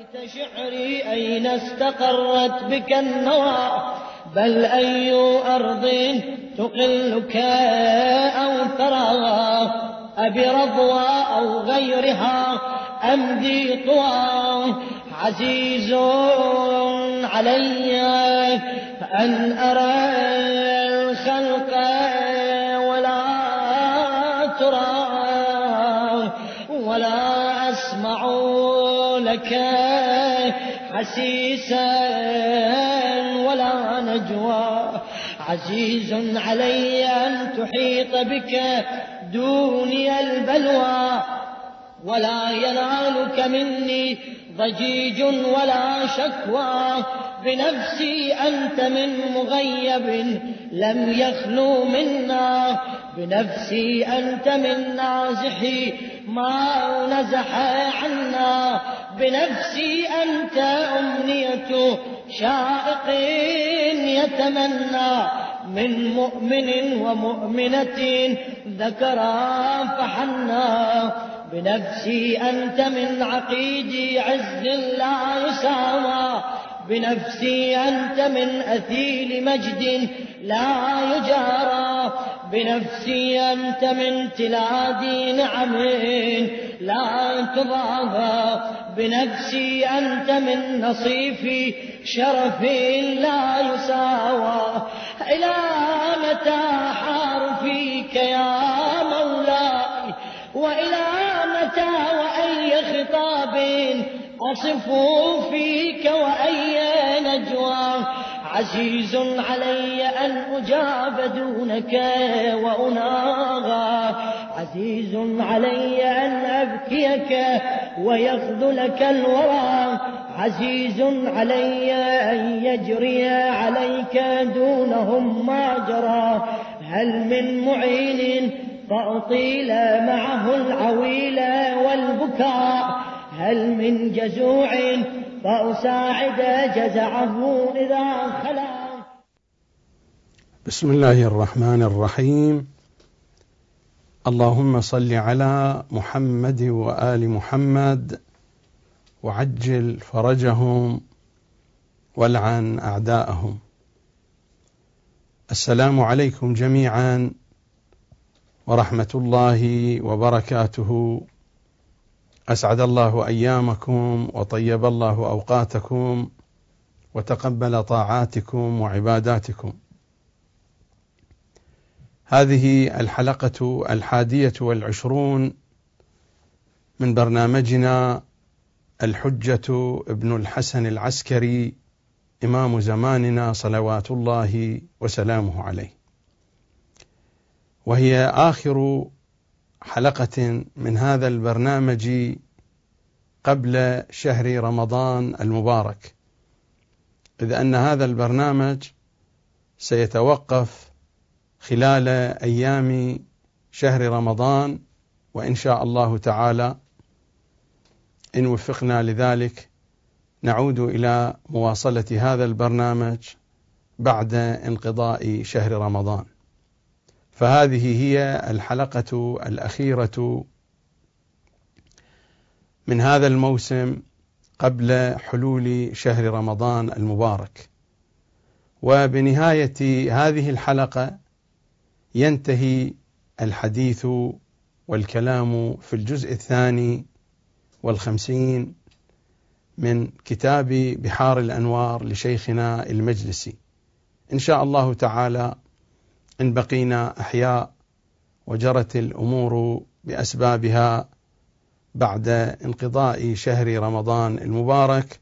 ليت شعري أين استقرت بك النوى، بل أي أرض تقلك أو ترى، أبي رضوى أو غيرها أمضي طوى. عزيز علي أن أرى الخلق ولا ترى، ولا أسمع لك حسيسا ولا نجوى. عزيز علي أن تحيط بك دوني البلوى، ولا ينالك مني ضجيج ولا شكوى. بنفسي أنت من مغيب لم يخلو منا، بنفسي أنت من نازحي ما نزح عنا. بنفسي أنت أمنية شائق يتمنى، من مؤمن ومؤمنة ذكرا فحنا. بنفسي أنت من عقيد عز لا يساوى، بنفسي أنت من أثيل مجد لا يجارى. بنفسي أنت من تلاد نعم لا تضاهى، بنفسي أنت من نصيف شرف لا يساوى. إلى متى حار فيك يا مولاي، وإلى متى وأي خطاب أصف فيك وأي نجوى. عزيز علي أن أجاب دونك وأناغى، عزيز علي أن أبكيك ويخذلك الورى. عزيز علي أن يجري عليك دونهم ما جرى. هل من معين فأطيل معه العويل والبكاء، هل من جزوع فأساعد جزعه إذا خلا. بسم الله الرحمن الرحيم. اللهم صل على محمد وآل محمد وعجل فرجهم والعن أعداءهم. السلام عليكم جميعا ورحمة الله وبركاته. أسعد الله أيامكم وطيب الله أوقاتكم وتقبل طاعاتكم وعباداتكم. هذه الحلقة 21 من برنامجنا الحجة ابن الحسن العسكري إمام زماننا صلوات الله وسلامه عليه، وهي آخر حلقة من هذا البرنامج قبل شهر رمضان المبارك، إذ أن هذا البرنامج سيتوقف خلال أيام شهر رمضان، وإن شاء الله تعالى إن وفقنا لذلك نعود إلى مواصلة هذا البرنامج بعد انقضاء شهر رمضان. فهذه هي الحلقة الأخيرة من هذا الموسم قبل حلول شهر رمضان المبارك. وبنهاية هذه الحلقة ينتهي الحديث والكلام في الجزء 52 من كتاب بحار الأنوار لشيخنا المجلسي، إن شاء الله تعالى، إن بقينا أحياء وجرت الأمور بأسبابها بعد انقضاء شهر رمضان المبارك،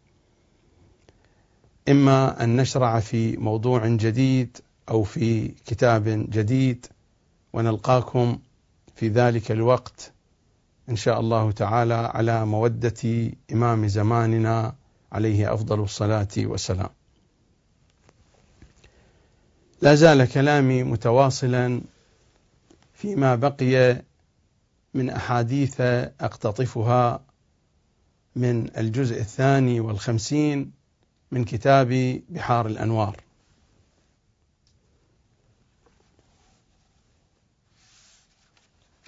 إما أن نشرع في موضوع جديد أو في كتاب جديد، ونلقاكم في ذلك الوقت إن شاء الله تعالى على مودة إمام زماننا عليه أفضل الصلاة والسلام. لا زال كلامي متواصلا فيما بقي من أحاديث أقتطفها من الجزء 52 من كتاب بحار الأنوار.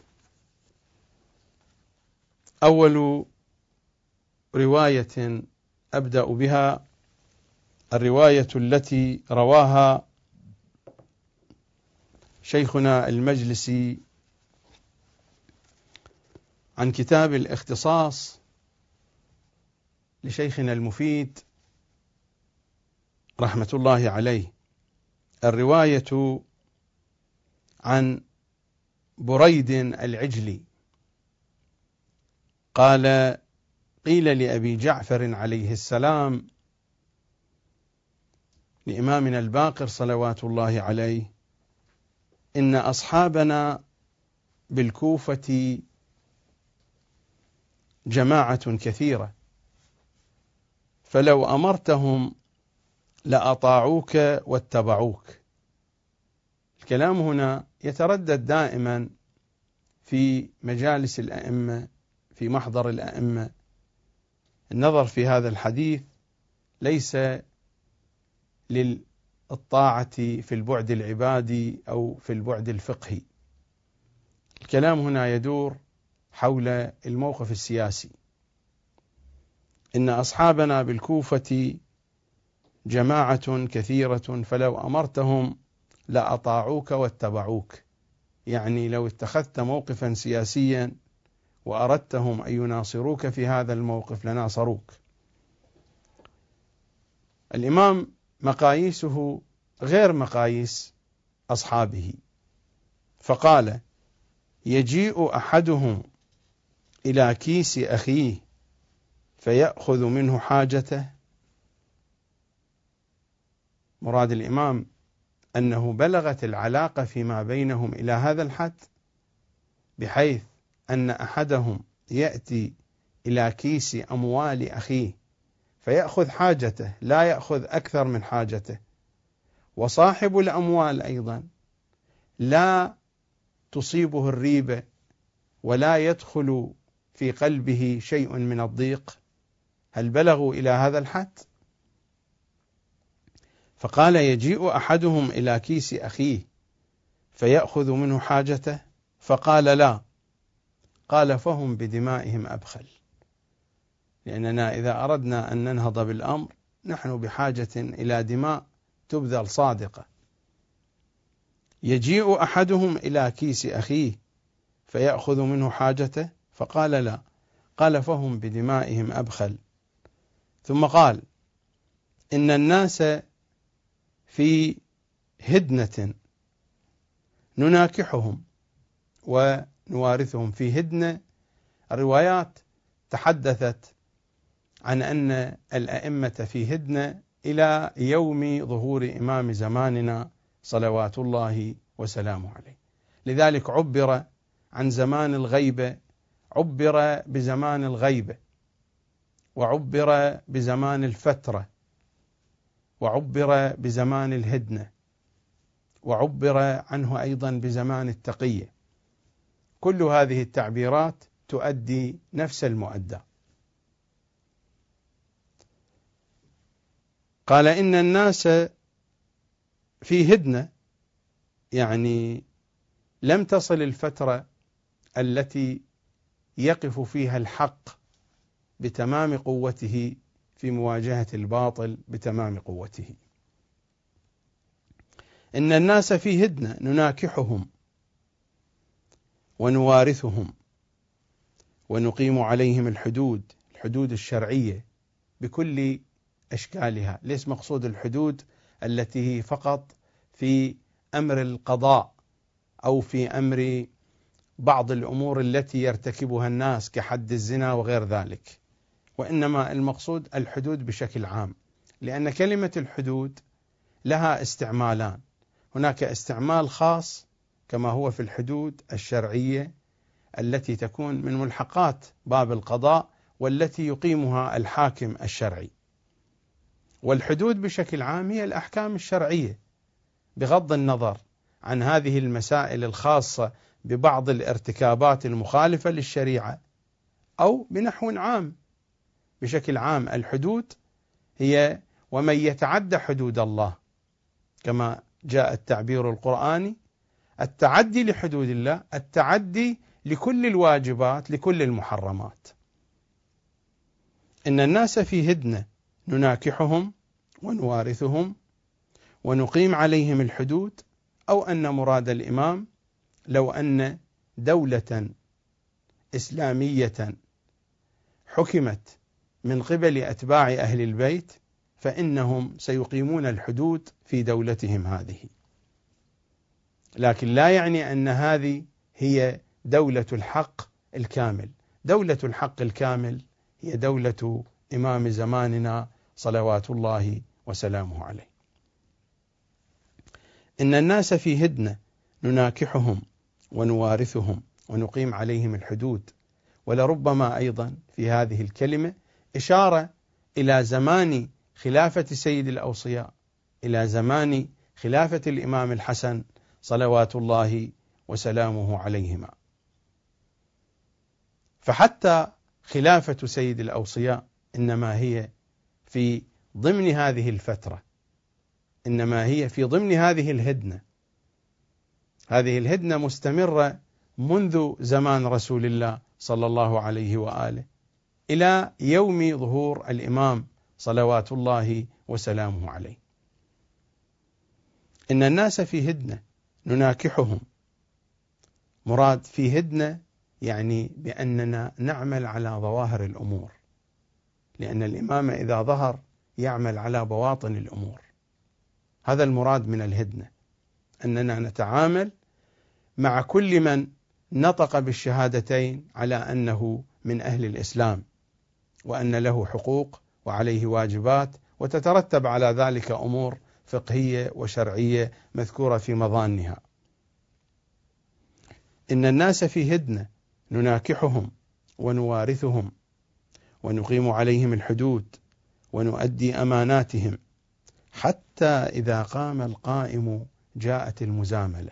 أول رواية أبدأ بها الرواية التي رواها شيخنا المجلسي عن كتاب الاختصاص لشيخنا المفيد رحمة الله عليه. الرواية عن بريد العجلي قال: قيل لأبي جعفر عليه السلام لإمامنا الباقر صلوات الله عليه: إن أصحابنا بالكوفة جماعة كثيرة، فلو أمرتهم لأطاعوك واتبعوك. الكلام هنا يتردد دائما في مجالس الأئمة، في محضر الأئمة. النظر في هذا الحديث ليس للطاعة في البعد العبادي أو في البعد الفقهي. الكلام هنا يدور حول الموقف السياسي. إن أصحابنا بالكوفة جماعة كثيرة، فلو أمرتهم لأطاعوك واتبعوك. يعني لو اتخذت موقفا سياسيا وأردتهم أن يناصروك في هذا الموقف لناصروك. الإمام مقاييسه غير مقاييس أصحابه، فقال: يجيء أحدهم إلى كيس أخيه فيأخذ منه حاجته. مراد الإمام أنه بلغت العلاقة فيما بينهم إلى هذا الحد، بحيث أن أحدهم يأتي إلى كيس أموال أخيه فيأخذ حاجته، لا يأخذ أكثر من حاجته، وصاحب الأموال أيضا لا تصيبه الريبة ولا يدخل في قلبه شيء من الضيق. هل بلغوا إلى هذا الحد؟ فقال: يجيء أحدهم إلى كيس أخيه فيأخذ منه حاجته. فقال: لا. قال: فهم بدمائهم أبخل. لأننا إذا أردنا أن ننهض بالأمر نحن بحاجة إلى دماء تبذل صادقة. يجيء أحدهم إلى كيس أخيه فيأخذ منه حاجته. فقال: لا. قال: فهم بدمائهم أبخل. ثم قال: إن الناس في هدنة نناكحهم ونوارثهم. في هدنة، الروايات تحدثت عن أن الأئمة في هدنة إلى يوم ظهور إمام زماننا صلوات الله وسلامه عليه. لذلك عبر عن زمان الغيبة، عبر بزمان الغيبة، وعبر بزمان الفترة، وعبر بزمان الهدنة، وعبر عنه أيضا بزمان التقية. كل هذه التعبيرات تؤدي نفس المؤدى. قال: إن الناس في هدنة، يعني لم تصل الفترة التي يقف فيها الحق بتمام قوته في مواجهة الباطل بتمام قوته. إن الناس في هدنة نناكحهم ونوارثهم ونقيم عليهم الحدود الشرعية بكل أشكالها. ليس مقصود الحدود التي هي فقط في أمر القضاء أو في أمر بعض الأمور التي يرتكبها الناس كحد الزنا وغير ذلك، وإنما المقصود الحدود بشكل عام. لأن كلمة الحدود لها استعمالان: هناك استعمال خاص كما هو في الحدود الشرعية التي تكون من ملحقات باب القضاء والتي يقيمها الحاكم الشرعي، والحدود بشكل عام هي الأحكام الشرعية بغض النظر عن هذه المسائل الخاصة ببعض الارتكابات المخالفة للشريعة أو بنحو عام. بشكل عام الحدود هي ومن يتعدى حدود الله، كما جاء التعبير القرآني: التعدي لحدود الله، التعدي لكل الواجبات، لكل المحرمات. إن الناس في هدنة نناكحهم ونوارثهم ونقيم عليهم الحدود، أو أن مراد الإمام لو أن دولة إسلامية حكمت من قبل أتباع أهل البيت فإنهم سيقيمون الحدود في دولتهم هذه، لكن لا يعني أن هذه هي دولة الحق الكامل. دولة الحق الكامل هي دولة إمام زماننا صلوات الله وسلامه عليه. إن الناس في هدنة نناكحهم ونوارثهم ونقيم عليهم الحدود، ولربما أيضا في هذه الكلمة إشارة إلى زمان خلافة سيد الأوصياء، إلى زمان خلافة الإمام الحسن صلوات الله وسلامه عليهما. فحتى خلافة سيد الأوصياء إنما هي في ضمن هذه الفترة، إنما هي في ضمن هذه الهدنة. هذه الهدنة مستمرة منذ زمان رسول الله صلى الله عليه وآله إلى يوم ظهور الإمام صلوات الله وسلامه عليه. إن الناس في هدنة نناكحهم، مراد في هدنة يعني بأننا نعمل على ظواهر الأمور، لأن الإمام إذا ظهر يعمل على بواطن الأمور. هذا المراد من الهدنة، أننا نتعامل مع كل من نطق بالشهادتين على أنه من أهل الإسلام، وأن له حقوق وعليه واجبات، وتترتب على ذلك أمور فقهية وشرعية مذكورة في مظانها. إن الناس في هدنة نناكحهم ونوارثهم ونقيم عليهم الحدود ونؤدي أماناتهم، حتى إذا قام القائم جاءت المزاملة.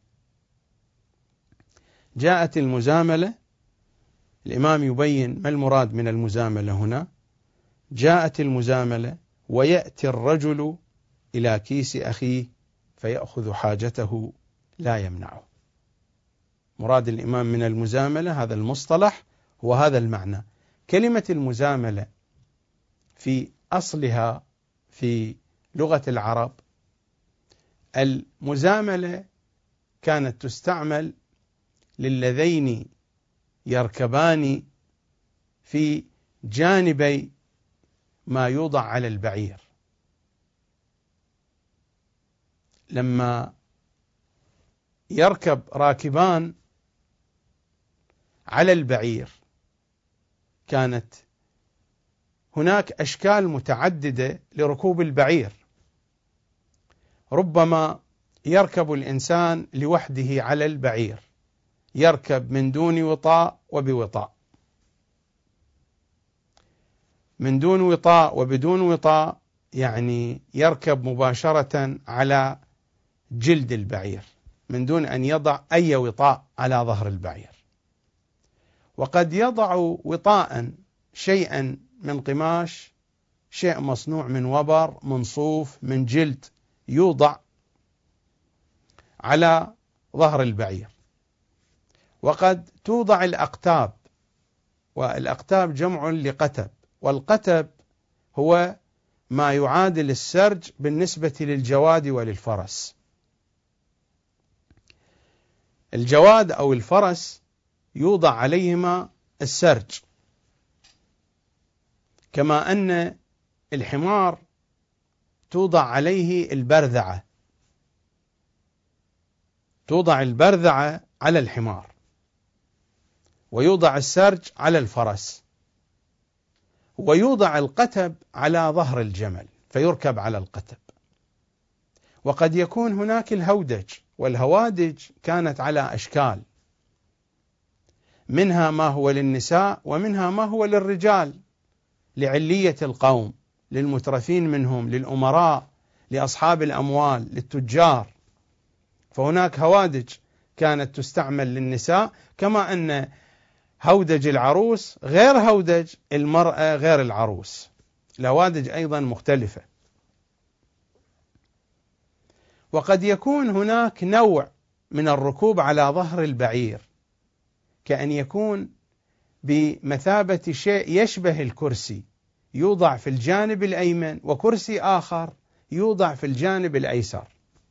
جاءت المزاملة، الإمام يبين ما المراد من المزاملة هنا. جاءت المزاملة ويأتي الرجل إلى كيس أخيه فيأخذ حاجته لا يمنعه. مراد الإمام من المزاملة هذا المصطلح هو هذا المعنى. كلمة المزاملة في أصلها في لغة العرب، المزاملة كانت تستعمل للذين يركبان في جانبي ما يوضع على البعير. لما يركب راكبان على البعير كانت هناك أشكال متعددة لركوب البعير. ربما يركب الإنسان لوحده على البعير، يركب من دون وطاء وبوطاء، من دون وطاء وبدون وطاء يعني يركب مباشرة على جلد البعير من دون أن يضع أي وطاء على ظهر البعير. وقد يضع وطاء شيئا من قماش، شيء مصنوع من وبر، من صوف، من جلد، يوضع على ظهر البعير. وقد توضع الأقتاب، والأقتاب جمع لقتب، والقتب هو ما يعادل السرج بالنسبة للجواد وللفرس. الجواد أو الفرس يوضع عليهما السرج، كما أن الحمار توضع عليه البرذعة، توضع البرذعة على الحمار، ويوضع السرج على الفرس، ويوضع القتب على ظهر الجمل فيركب على القتب. وقد يكون هناك الهودج، والهوادج كانت على أشكال، منها ما هو للنساء ومنها ما هو للرجال، لعلية القوم، للمترفين منهم، للأمراء، لأصحاب الأموال، للتجار. فهناك هوادج كانت تستعمل للنساء، كما أن هودج العروس غير هودج المرأة غير العروس، الهوادج أيضا مختلفة. وقد يكون هناك نوع من الركوب على ظهر البعير، كأن يكون بمثابة شيء يشبه الكرسي، يوضع في الجانب الأيمن وكرسي آخر يوضع في الجانب الأيسر.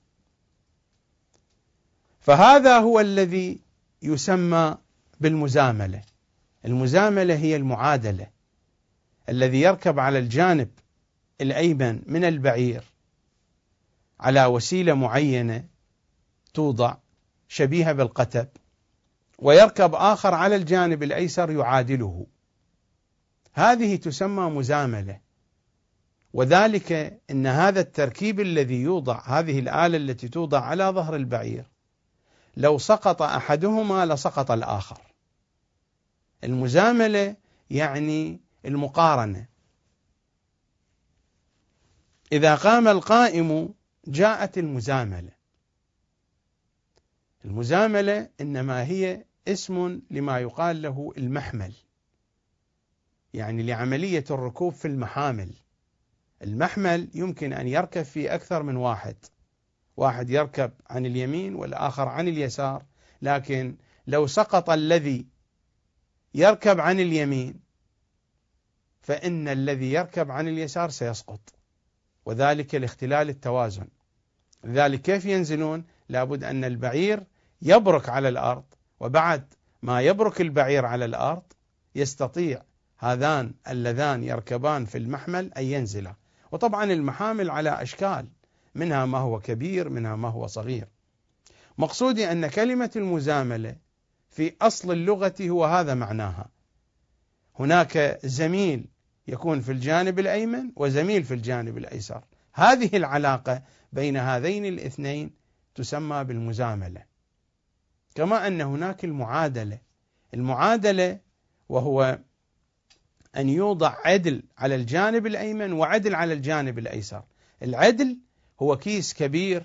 فهذا هو الذي يسمى بالمزاملة. المزاملة هي المعادلة، الذي يركب على الجانب الأيمن من البعير على وسيلة معينة توضع شبيهة بالقتب، ويركب آخر على الجانب الأيسر يعادله. هذه تسمى مزاملة. وذلك أن هذا التركيب الذي يوضع، هذه الآلة التي توضع على ظهر البعير، لو سقط أحدهما لسقط الآخر. المزاملة يعني المقارنة. إذا قام القائم جاءت المزاملة. المزاملة إنما هي اسم لما يقال له المحمل، يعني لعملية الركوب في المحامل. المحمل يمكن أن يركب فيه أكثر من واحد، واحد يركب عن اليمين والآخر عن اليسار، لكن لو سقط الذي يركب عن اليمين فإن الذي يركب عن اليسار سيسقط، وذلك لاختلال التوازن. لذلك كيف ينزلون؟ لابد أن البعير يبرك على الأرض، وبعد ما يبرك البعير على الأرض يستطيع هذان اللذان يركبان في المحمل أن ينزلا. وطبعا المحامل على أشكال، منها ما هو كبير منها ما هو صغير. مقصودي أن كلمة المزاملة في أصل اللغة هو هذا معناها. هناك زميل يكون في الجانب الأيمن وزميل في الجانب الأيسر، هذه العلاقة بين هذين الاثنين تسمى بالمزاملة. كما أن هناك المعادلة وهو أن يوضع عدل على الجانب الأيمن وعدل على الجانب الأيسر. العدل هو كيس كبير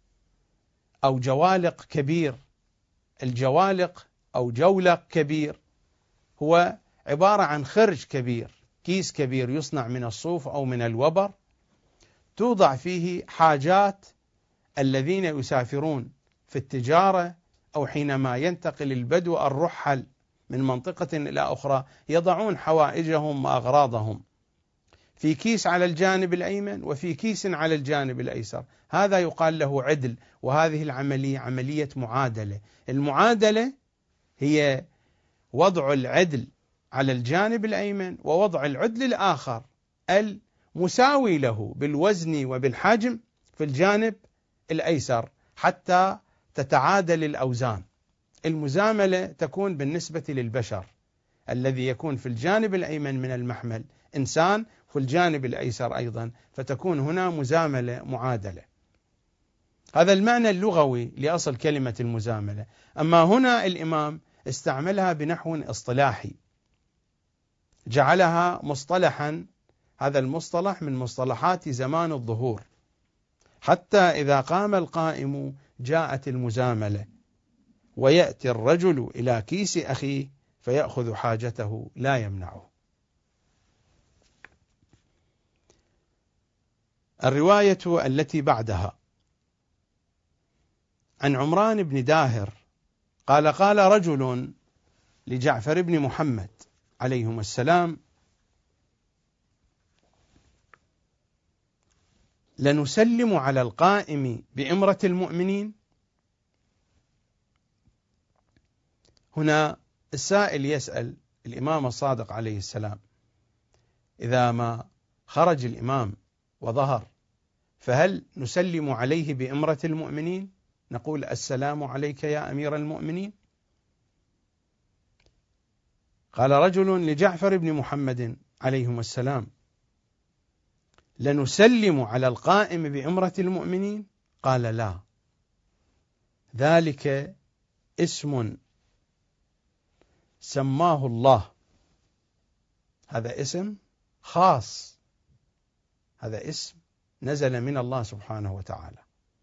أو جوالق كبير. الجوالق أو جولق كبير هو عبارة عن خرج كبير، كيس كبير يصنع من الصوف أو من الوبر، توضع فيه حاجات الذين يسافرون في التجارة، أو حينما ينتقل البدو الرحل من منطقة إلى أخرى يضعون حوائجهم وأغراضهم في كيس على الجانب الأيمن وفي كيس على الجانب الأيسر. هذا يقال له عدل. وهذه العملية عملية معادلة. المعادلة هي وضع العدل على الجانب الأيمن ووضع العدل الآخر المساوي له بالوزن وبالحجم في الجانب الأيسر حتى تتعادل الأوزان. المزاملة تكون بالنسبة للبشر، الذي يكون في الجانب الأيمن من المحمل إنسان، في الجانب الأيسر أيضا، فتكون هنا مزاملة معادلة. هذا المعنى اللغوي لأصل كلمة المزاملة. أما هنا الإمام استعملها بنحو اصطلاحي، جعلها مصطلحا. هذا المصطلح من مصطلحات زمان الظهور. حتى إذا قام القائم جاءت المزاملة، ويأتي الرجل إلى كيس أخيه فيأخذ حاجته لا يمنعه. الرواية التي بعدها عن عمران بن داهر قال: قال رجل لجعفر بن محمد عليهما السلام: لنسلم على القائم بإمرة المؤمنين؟ هنا السائل يسأل الإمام الصادق عليه السلام: إذا ما خرج الإمام وظهر فهل نسلم عليه بإمرة المؤمنين؟ نقول: السلام عليك يا أمير المؤمنين. قال رجل لجعفر بن محمد عليهما السلام: لنسلم على القائم بإمرة المؤمنين؟ قال: لا، ذلك اسم سماه الله. هذا اسم خاص، هذا اسم نزل من الله سبحانه وتعالى،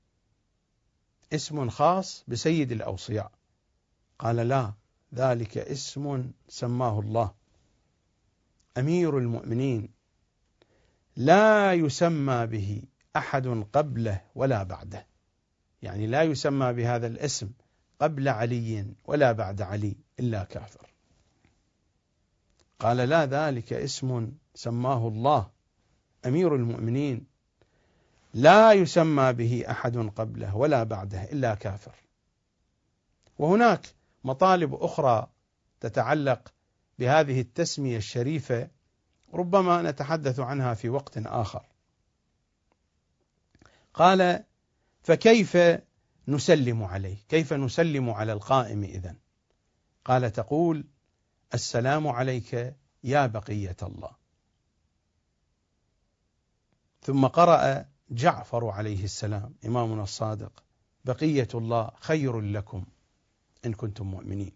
اسم خاص بسيد الأوصياء. قال: لا، ذلك اسم سماه الله. أمير المؤمنين لا يسمى به أحد قبله ولا بعده، يعني لا يسمى بهذا الاسم قبل علي ولا بعد علي إلا كافر. قال: لا، ذلك اسم سماه الله أمير المؤمنين لا يسمى به أحد قبله ولا بعده إلا كافر. وهناك مطالب أخرى تتعلق بهذه التسمية الشريفة ربما نتحدث عنها في وقت آخر. قال: فكيف نسلم عليه؟ كيف نسلم على القائم إذن؟ قال: تقول: السلام عليك يا بقية الله. ثم قرأ جعفر عليه السلام إمامنا الصادق: بقية الله خير لكم إن كنتم مؤمنين.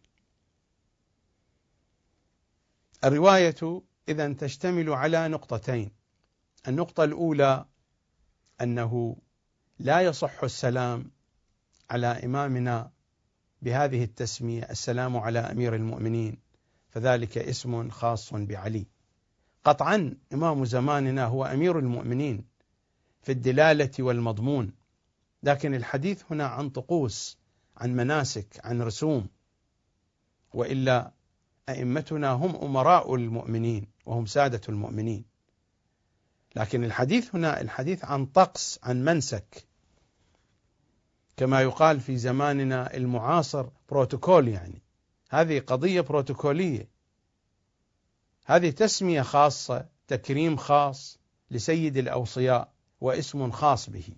الرواية إذن تشتمل على نقطتين. النقطة الأولى أنه لا يصح السلام على إمامنا بهذه التسمية: السلام على أمير المؤمنين، فذلك اسم خاص بعلي. قطعا إمام زماننا هو أمير المؤمنين في الدلالة والمضمون، لكن الحديث هنا عن طقوس، عن مناسك، عن رسوم، وإلا أئمتنا هم أمراء المؤمنين وهم سادة المؤمنين. لكن الحديث هنا الحديث عن طقس، عن منسك، كما يقال في زماننا المعاصر بروتوكول، يعني هذه قضية بروتوكولية، هذه تسمية خاصة، تكريم خاص لسيد الأوصياء واسم خاص به.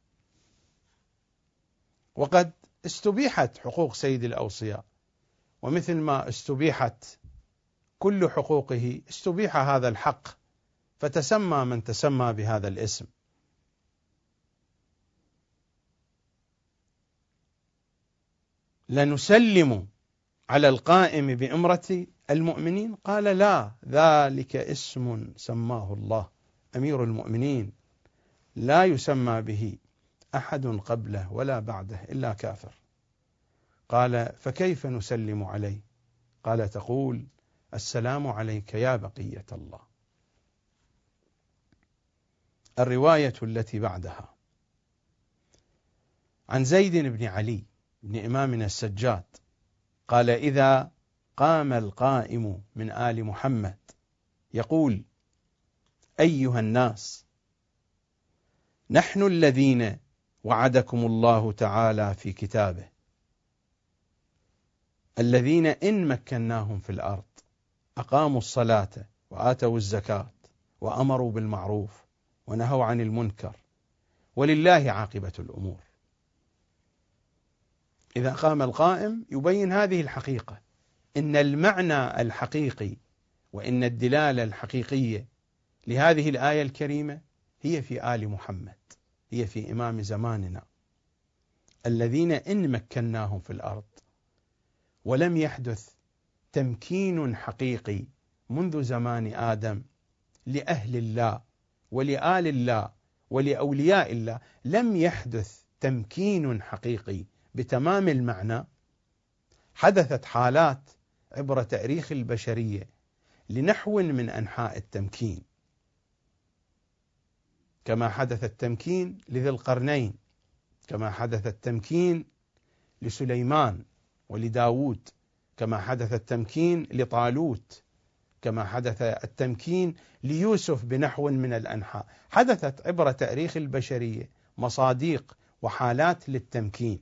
وقد استبيحت حقوق سيد الأوصياء، ومثل ما استبيحت كل حقوقه استبيح هذا الحق، فتسمى من تسمى بهذا الاسم. لنسلم على القائم بإمرة المؤمنين؟ قال: لا، ذلك اسم سماه الله أمير المؤمنين لا يسمى به أحد قبله ولا بعده إلا كافر. قال: فكيف نسلم عليه؟ قال: تقول: السلام عليك يا بقية الله. الرواية التي بعدها عن زيد بن علي بن إمامنا السجاد قال: إذا قام القائم من آل محمد يقول: أيها الناس، نحن الذين وعدكم الله تعالى في كتابه، الذين إن مكناهم في الأرض أقاموا الصلاة وآتوا الزكاة وأمروا بالمعروف ونهوا عن المنكر ولله عاقبة الأمور. إذا قام القائم يبين هذه الحقيقة، إن المعنى الحقيقي وإن الدلالة الحقيقية لهذه الآية الكريمة هي في آل محمد، هي في إمام زماننا، الذين إن مكناهم في الأرض. ولم يحدث تمكين حقيقي منذ زمان آدم لأهل الله ولآل الله ولأولياء الله، لم يحدث تمكين حقيقي بتمام المعنى. حدثت حالات عبر تاريخ البشرية لنحو من أنحاء التمكين، كما حدث التمكين لذي القرنين، كما حدث التمكين لسليمان ولداود، كما حدث التمكين لطالوت، كما حدث التمكين ليوسف بنحو من الأنحاء. حدثت عبر تاريخ البشرية مصاديق وحالات للتمكين،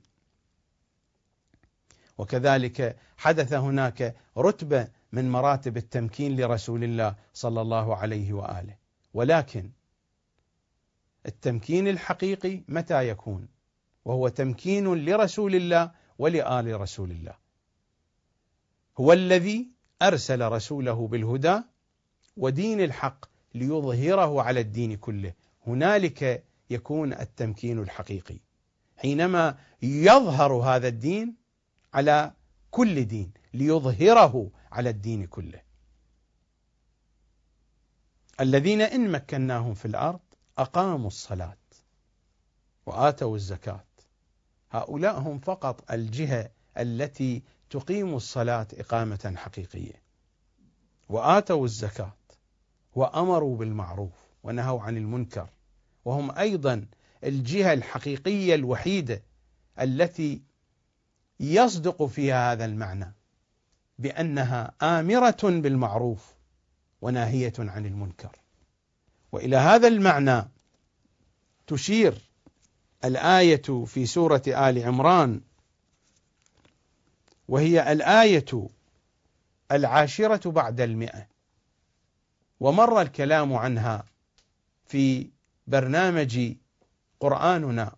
وكذلك حدث هناك رتبة من مراتب التمكين لرسول الله صلى الله عليه وآله. ولكن التمكين الحقيقي متى يكون؟ وهو تمكين لرسول الله ولآل رسول الله. هو الذي أرسل رسوله بالهدى ودين الحق ليظهره على الدين كله. هنالك يكون التمكين الحقيقي، حينما يظهر هذا الدين على كل دين، ليظهره على الدين كله. الذين إن مكناهم في الأرض أقاموا الصلاة وآتوا الزكاة. هؤلاء هم فقط الجهة التي تقيم الصلاة إقامة حقيقية، وآتوا الزكاة وأمروا بالمعروف ونهوا عن المنكر، وهم أيضا الجهة الحقيقية الوحيدة التي يصدق فيها هذا المعنى بأنها آمرة بالمعروف وناهية عن المنكر. وإلى هذا المعنى تشير الآية في سورة آل عمران، وهي الآية 10 بعد 100، ومر الكلام عنها في برنامج قرآننا.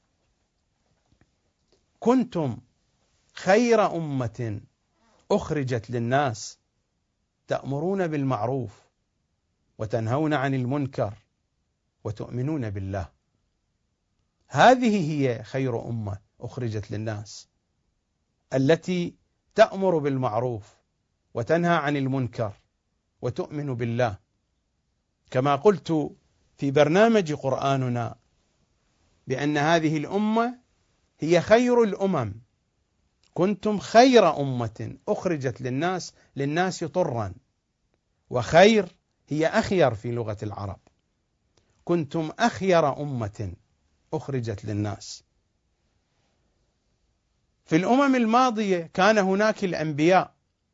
كنتم خير أمة أخرجت للناس تأمرون بالمعروف وتنهون عن المنكر وتؤمنون بالله. هذه هي خير أمة أخرجت للناس، التي تأمر بالمعروف وتنهى عن المنكر وتؤمن بالله. كما قلت في برنامج قرآننا بأن هذه الأمة هي خير الأمم. كنتم خير أمة أخرجت للناس طرا، وخير هي أخير في لغة العرب. كنتم أخير أمة أخرجت للناس. في الأمم الماضية كان هناك الأنبياء،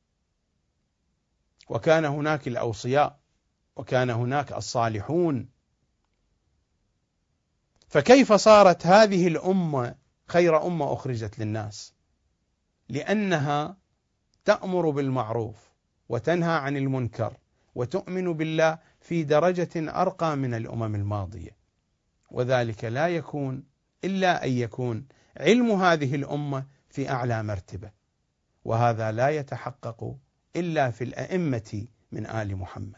وكان هناك الأوصياء، وكان هناك الصالحون. فكيف صارت هذه الأمة خير أمة أخرجت للناس؟ لأنها تأمر بالمعروف وتنهى عن المنكر وتؤمن بالله في درجة أرقى من الأمم الماضية. وذلك لا يكون إلا أن يكون علم هذه الأمة في أعلى مرتبة، وهذا لا يتحقق إلا في الأئمة من آل محمد.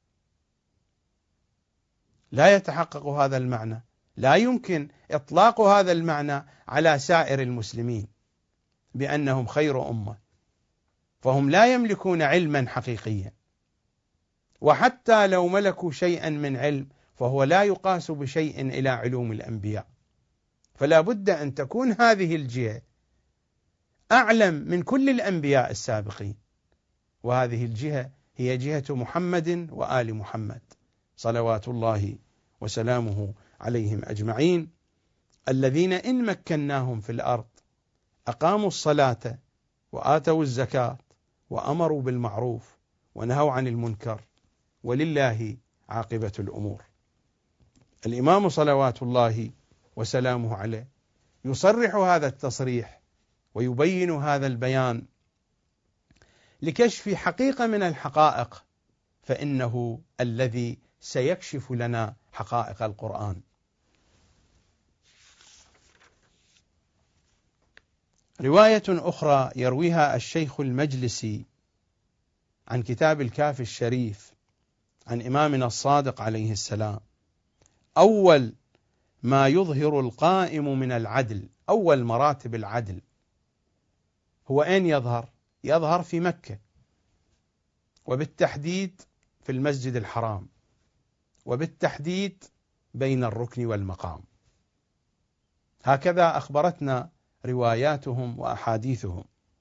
لا يتحقق هذا المعنى، لا يمكن إطلاق هذا المعنى على سائر المسلمين بأنهم خير أمة، فهم لا يملكون علما حقيقيا، وحتى لو ملكوا شيئا من علم فهو لا يقاس بشيء إلى علوم الأنبياء. فلا بد أن تكون هذه الجهة أعلم من كل الأنبياء السابقين، وهذه الجهة هي جهة محمد وآل محمد صلوات الله وسلامه عليهم أجمعين، الذين إن مكناهم في الأرض أقاموا الصلاة وآتوا الزكاة وأمروا بالمعروف ونهوا عن المنكر، ولله عاقبة الأمور. الإمام صلوات الله وسلامه عليه يصرح هذا التصريح ويبين هذا البيان لكشف حقيقة من الحقائق، فإنه الذي سيكشف لنا حقائق القرآن. رواية أخرى يرويها الشيخ المجلسي عن كتاب الكافي الشريف عن إمامنا الصادق عليه السلام: أول ما يظهر القائم من العدل، أول مراتب العدل هو أين يظهر؟ يظهر في مكة، وبالتحديد في المسجد الحرام، وبالتحديد بين الركن والمقام. هكذا أخبرتنا رواياتهم وأحاديثهم.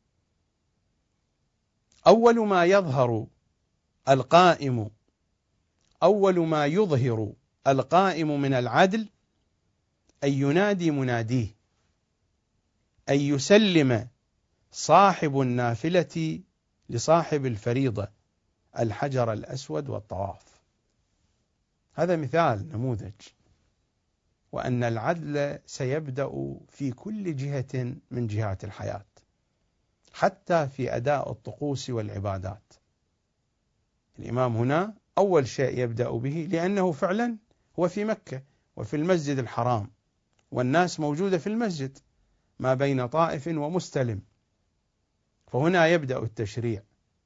أول ما يظهر القائم، أول ما يظهر القائم من العدل أن ينادي مناديه، أن يسلم صاحب النافلة لصاحب الفريضة الحجر الأسود والطواف. هذا مثال نموذج، وأن العدل سيبدأ في كل جهة من جهات الحياة، حتى في أداء الطقوس والعبادات. الإمام هنا أول شيء يبدأ به، لأنه فعلا هو في مكة وفي المسجد الحرام، والناس موجودة في المسجد ما بين طائف ومستلم، فهنا يبدأ التشريع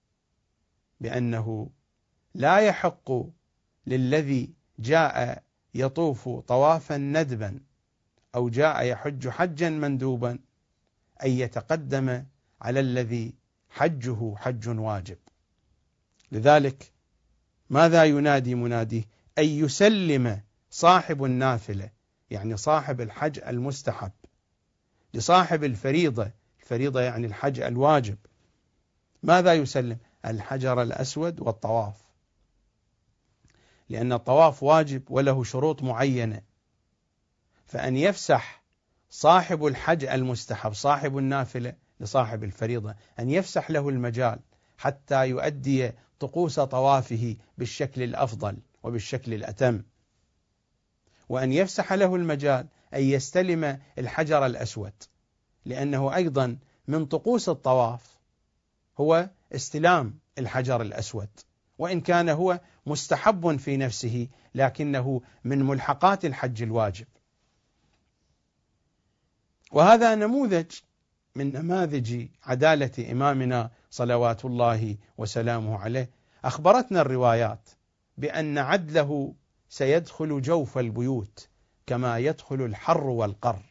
بأنه لا يحق للذي جاء يطوف طوافا ندبا أو جاء يحج حجا مندوبا أن يتقدم على الذي حجه حج واجب. لذلك ماذا ينادي مناديه؟ أن يسلم صاحب النافلة، يعني صاحب الحج المستحب، لصاحب الفريضة، الفريضة يعني الحج الواجب. ماذا يسلم؟ الحجر الأسود والطواف، لأن الطواف واجب وله شروط معينة، فأن يفسح صاحب الحج المستحب صاحب النافلة لصاحب الفريضة، أن يفسح له المجال حتى يؤدي طقوس طوافه بالشكل الأفضل وبالشكل الأتم، وأن يفسح له المجال أن يستلم الحجر الأسود، لأنه أيضا من طقوس الطواف هو استلام الحجر الأسود، وإن كان هو مستحب في نفسه لكنه من ملحقات الحج الواجب. وهذا نموذج من نماذج عدالة إمامنا صلوات الله وسلامه عليه. أخبرتنا الروايات بأن عدله سيدخل جوف البيوت كما يدخل الحر والقر.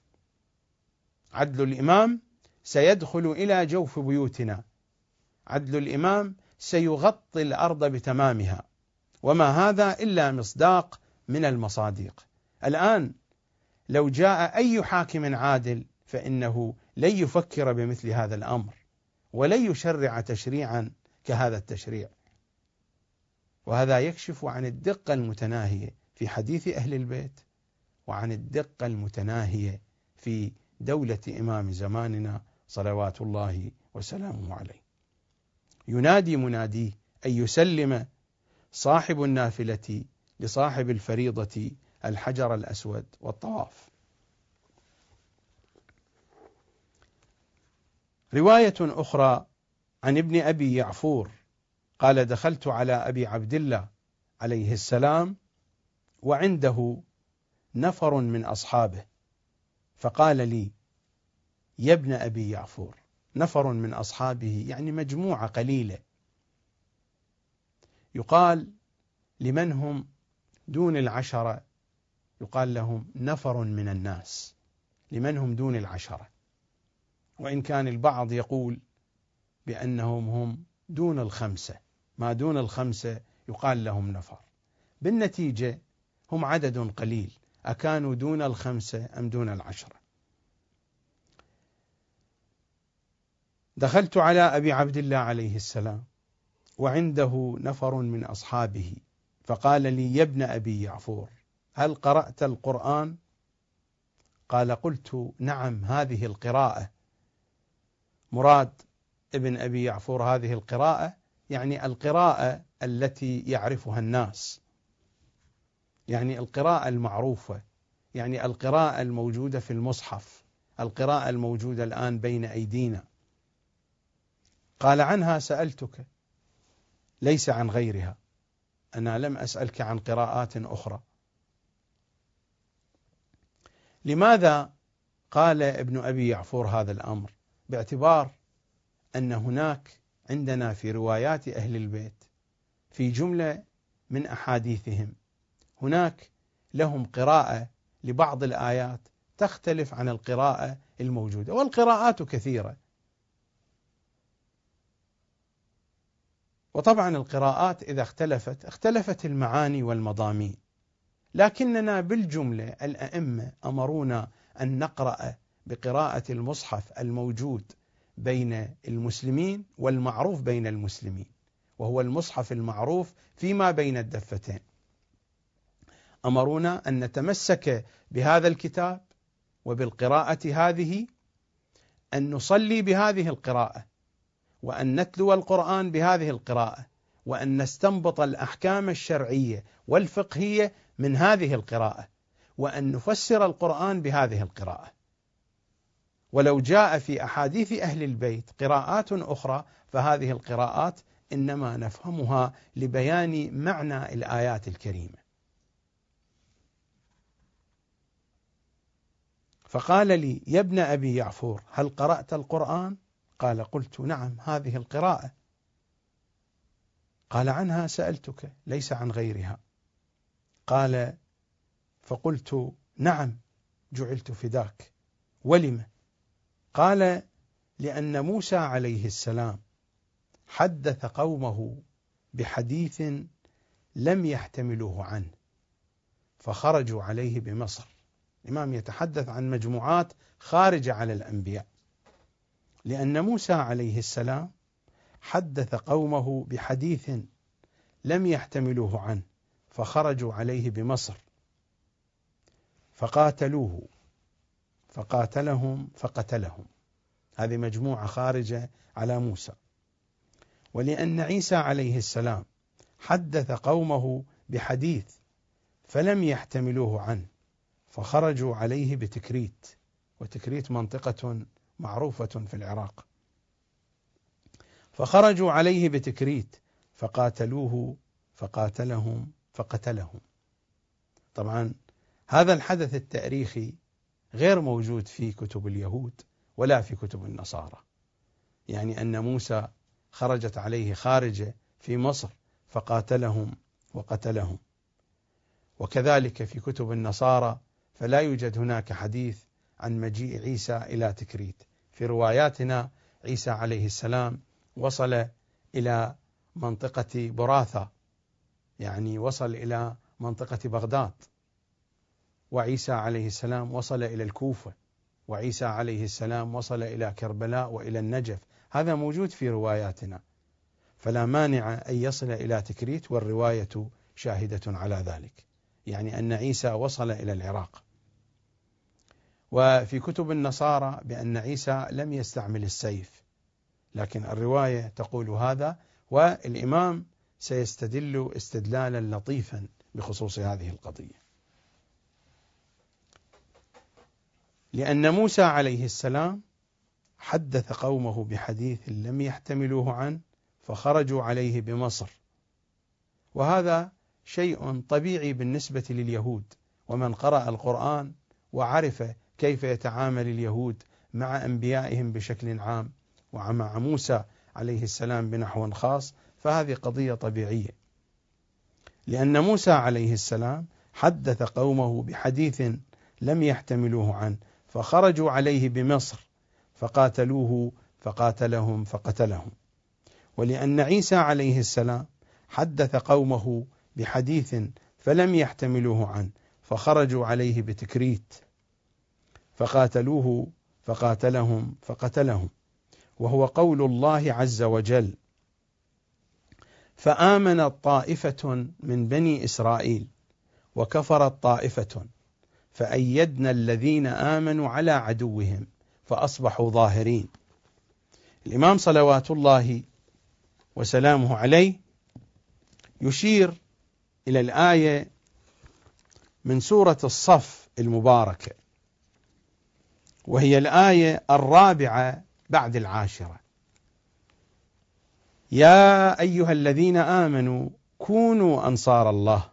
عدل الإمام سيدخل إلى جوف بيوتنا، عدل الإمام سيغطي الأرض بتمامها، وما هذا إلا مصداق من المصادق. الآن لو جاء أي حاكم عادل فإنه لن يفكر بمثل هذا الأمر، ولن يشرع تشريعا كهذا التشريع. وهذا يكشف عن الدقة المتناهية في حديث أهل البيت، وعن الدقة المتناهية في دولة إمام زماننا صلوات الله وسلامه عليه. ينادي مناديه أن يسلم صاحب النافلة لصاحب الفريضة الحجر الأسود والطواف. رواية أخرى عن ابن أبي يعفور قال: دخلت على أبي عبد الله عليه السلام وعنده نفر من أصحابه، فقال لي: يا ابن أبي يعفور. نفر من أصحابه يعني مجموعة قليلة، يقال لمن هم دون العشرة يقال لهم نفر من الناس، لمن هم دون العشرة، وإن كان البعض يقول بأنهم هم دون الخمسة، ما دون الخمسة يقال لهم نفر. بالنتيجة هم عدد قليل، أكانوا دون الخمسة أم دون العشرة. دخلت على أبي عبد الله عليه السلام وعنده نفر من أصحابه، فقال لي: يا ابن أبي يعفور، هل قرأت القرآن؟ قال: قلت: نعم، هذه القراءة. مراد ابن أبي يعفور هذه القراءة يعني القراءة التي يعرفها الناس، يعني القراءة المعروفة، يعني القراءة الموجودة في المصحف، القراءة الموجودة الآن بين أيدينا. قال: عنها سألتك، ليس عن غيرها، أنا لم أسألك عن قراءات أخرى. لماذا قال ابن أبي يعفور هذا الأمر؟ باعتبار أن هناك عندنا في روايات أهل البيت في جملة من أحاديثهم هناك لهم قراءة لبعض الآيات تختلف عن القراءة الموجودة، والقراءات كثيرة، وطبعا القراءات إذا اختلفت المعاني والمضامين، لكننا بالجملة الأئمة أمرونا أن نقرأ بقراءة المصحف الموجود بين المسلمين والمعروف بين المسلمين، وهو المصحف المعروف فيما بين الدفتين. أمرونا أن نتمسك بهذا الكتاب وبالقراءة هذه، أن نصلي بهذه القراءة، وأن نتلو القرآن بهذه القراءة، وأن نستنبط الأحكام الشرعية والفقهية من هذه القراءة، وأن نفسر القرآن بهذه القراءة. ولو جاء في أحاديث أهل البيت قراءات أخرى فهذه القراءات إنما نفهمها لبيان معنى الآيات الكريمة. فقال لي: يا ابن أبي يعفور، هل قرأت القرآن؟ قال: قلت: نعم، هذه القراءة. قال: عنها سألتك، ليس عن غيرها. قال: فقلت: نعم، جعلت فداك. ولم؟ قال: لأن موسى عليه السلام حدث قومه بحديث لم يحتملوه عنه فخرجوا عليه بمصر. الإمام يتحدث عن مجموعات خارجة على الأنبياء. لأن موسى عليه السلام حدث قومه بحديث لم يحتملوه عنه فخرجوا عليه بمصر فقاتلوه فقاتلهم فقتلهم. هذه مجموعة خارجة على موسى. ولأن عيسى عليه السلام حدث قومه بحديث فلم يحتملوه عنه فخرجوا عليه بتكريت، وتكريت منطقة معروفة في العراق، فخرجوا عليه بتكريت فقاتلوه فقاتلهم فقتلهم. طبعا هذا الحدث التاريخي غير موجود في كتب اليهود ولا في كتب النصارى، يعني أن موسى خرجت عليه خارجة في مصر فقاتلهم وقتلهم. وكذلك في كتب النصارى فلا يوجد هناك حديث عن مجيء عيسى إلى تكريت. في رواياتنا عيسى عليه السلام وصل إلى منطقة براثة، يعني وصل إلى منطقة بغداد، وعيسى عليه السلام وصل إلى الكوفة، وعيسى عليه السلام وصل إلى كربلاء وإلى النجف. هذا موجود في رواياتنا، فلا مانع أن يصل إلى تكريت، والرواية شاهدة على ذلك، يعني أن عيسى وصل إلى العراق. وفي كتب النصارى بأن عيسى لم يستعمل السيف، لكن الرواية تقول هذا، والإمام سيستدل استدلالا لطيفا بخصوص هذه القضية. لأن موسى عليه السلام حدث قومه بحديث لم يحتملوه عنه فخرجوا عليه بمصر، وهذا شيء طبيعي بالنسبة لليهود، ومن قرأ القرآن وعرف كيف يتعامل اليهود مع أنبيائهم بشكل عام ومع موسى عليه السلام بنحو خاص، فهذه قضية طبيعية. لأن موسى عليه السلام حدث قومه بحديث لم يحتملوه عنه فخرجوا عليه بمصر فقاتلوه فقاتلهم فقتلهم. ولأن عيسى عليه السلام حدث قومه بحديث فلم يحتملوه عنه فخرجوا عليه بتكريت فقاتلوه فقاتلهم فقتلهم، وهو قول الله عز وجل: فآمنت طائفة من بني إسرائيل وكفرت طائفة فأيدنا الذين آمنوا على عدوهم فأصبحوا ظاهرين. الإمام صلوات الله وسلامه عليه يشير إلى الآية من سورة الصف المباركة، وهي الآية 4 بعد 10: يا أيها الذين آمنوا كونوا أنصار الله،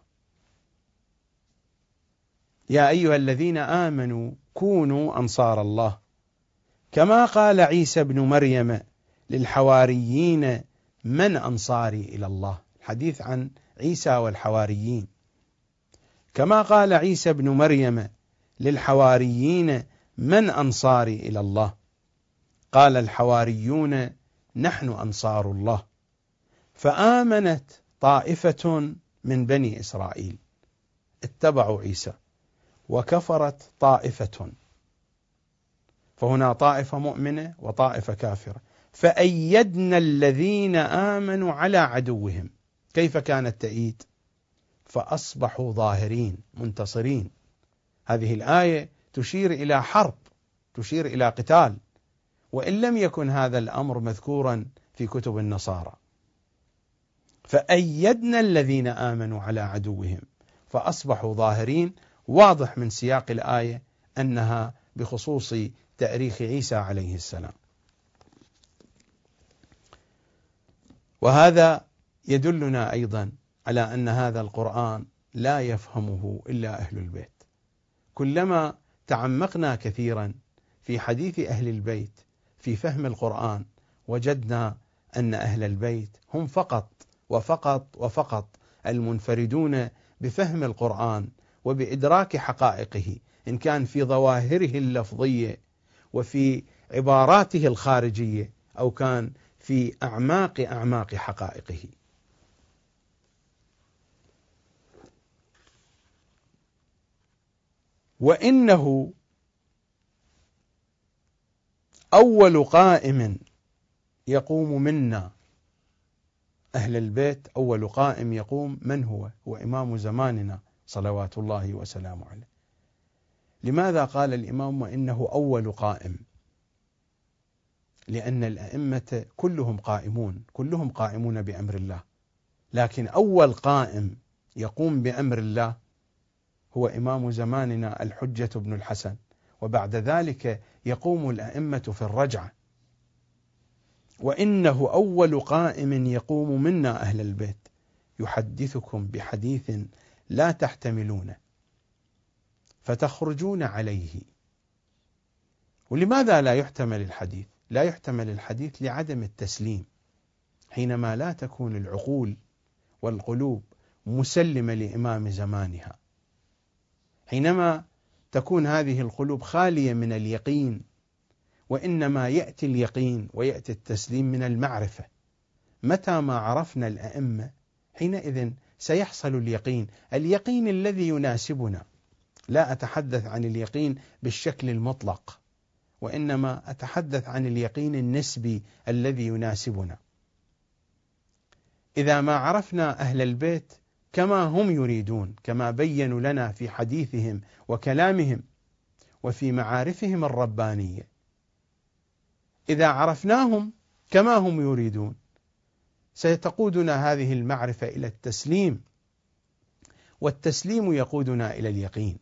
يا أيها الذين آمنوا كونوا أنصار الله، كما قال عيسى ابن مريم للحواريين من أنصاري إلى الله. الحديث عن عيسى والحواريين. كما قال عيسى ابن مريم للحواريين من أنصاري إلى الله، قال الحواريون نحن أنصار الله. فآمنت طائفة من بني إسرائيل اتبعوا عيسى، وكفرت طائفة، فهنا طائفة مؤمنة وطائفة كافرة. فأيدنا الذين آمنوا على عدوهم. كيف كان التأييد؟ فأصبحوا ظاهرين منتصرين. هذه الآية تشير إلى حرب، تشير إلى قتال، وإن لم يكن هذا الأمر مذكورا في كتب النصارى. فأيدنا الذين آمنوا على عدوهم فأصبحوا ظاهرين. واضح من سياق الآية أنها بخصوص تاريخ عيسى عليه السلام. وهذا يدلنا أيضا على أن هذا القرآن لا يفهمه إلا أهل البيت. كلما تعمقنا كثيرا في حديث أهل البيت في فهم القرآن وجدنا أن أهل البيت هم فقط وفقط وفقط المنفردون بفهم القرآن وبإدراك حقائقه، إن كان في ظواهره اللفظية وفي عباراته الخارجية أو كان في أعماق حقائقه. وإنه أول قائم يقوم منا أهل البيت، أول قائم يقوم من هو؟ هو إمام زماننا صلوات الله وسلامه عليه. لماذا قال الإمام وإنه أول قائم؟ لأن الأئمة كلهم قائمون بأمر الله، لكن أول قائم يقوم بأمر الله هو إمام زماننا الحجة بن الحسن، وبعد ذلك يقوم الأئمة في الرجعة. وإنه أول قائم يقوم منا أهل البيت يحدثكم بحديث لا تحتملونه فتخرجون عليه. ولماذا لا يحتمل الحديث؟ لا يحتمل الحديث لعدم التسليم، حينما لا تكون العقول والقلوب مسلمة لإمام زمانها، حينما تكون هذه القلوب خالية من اليقين، وإنما يأتي اليقين ويأتي التسليم من المعرفة. متى ما عرفنا الأئمة حينئذ سيحصل اليقين الذي يناسبنا. لا أتحدث عن اليقين بالشكل المطلق، وإنما أتحدث عن اليقين النسبي الذي يناسبنا. إذا ما عرفنا أهل البيت كما هم يريدون، كما بينوا لنا في حديثهم وكلامهم وفي معارفهم الربانية، إذا عرفناهم كما هم يريدون سيتقودنا هذه المعرفة إلى التسليم، والتسليم يقودنا إلى اليقين.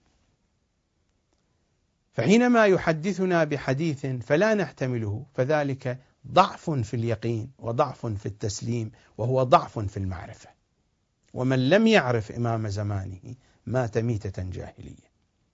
فحينما يحدثنا بحديث فلا نحتمله فذلك ضعف في اليقين وضعف في التسليم، وهو ضعف في المعرفة. ومن لم يعرف إمام زمانه مات ميتة جاهلية.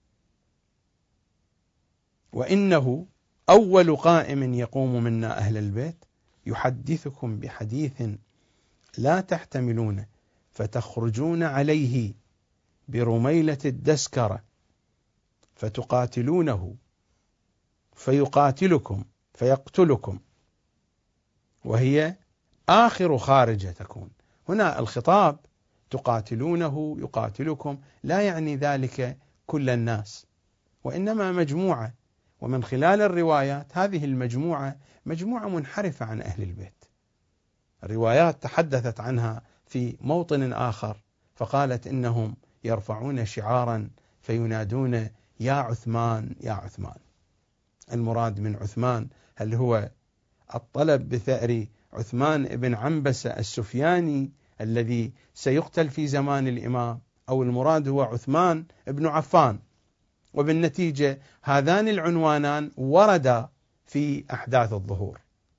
وإنه أول قائم يقوم منا أهل البيت يحدثكم بحديث لا تحتملونه فتخرجون عليه برميلة الدسكرة فتقاتلونه فيقاتلكم فيقتلكم، وهي آخر خارجة تكون. هنا الخطاب تقاتلونه يقاتلكم لا يعني ذلك كل الناس، وإنما مجموعة، ومن خلال الروايات هذه المجموعة مجموعة منحرفة عن أهل البيت. الروايات تحدثت عنها في موطن آخر فقالت إنهم يرفعون شعارا فينادون يا عثمان يا عثمان. المراد من عثمان هل هو الطلب بثأر عثمان بن عنبسة السفياني الذي سيقتل في زمان الإمام، أو المراد هو عثمان بن عفان؟ وبالنتيجة هذان العنوانان وردا في أحداث الظهور.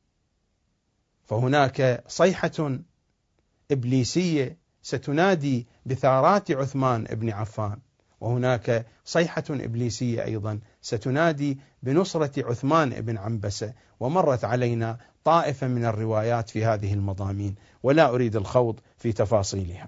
فهناك صيحة إبليسية ستنادي بثارات عثمان بن عفان، وهناك صيحة إبليسية أيضا ستنادي بنصرة عثمان بن عنبسة. ومرت علينا طائفة من الروايات في هذه المضامين ولا أريد الخوض في تفاصيلها.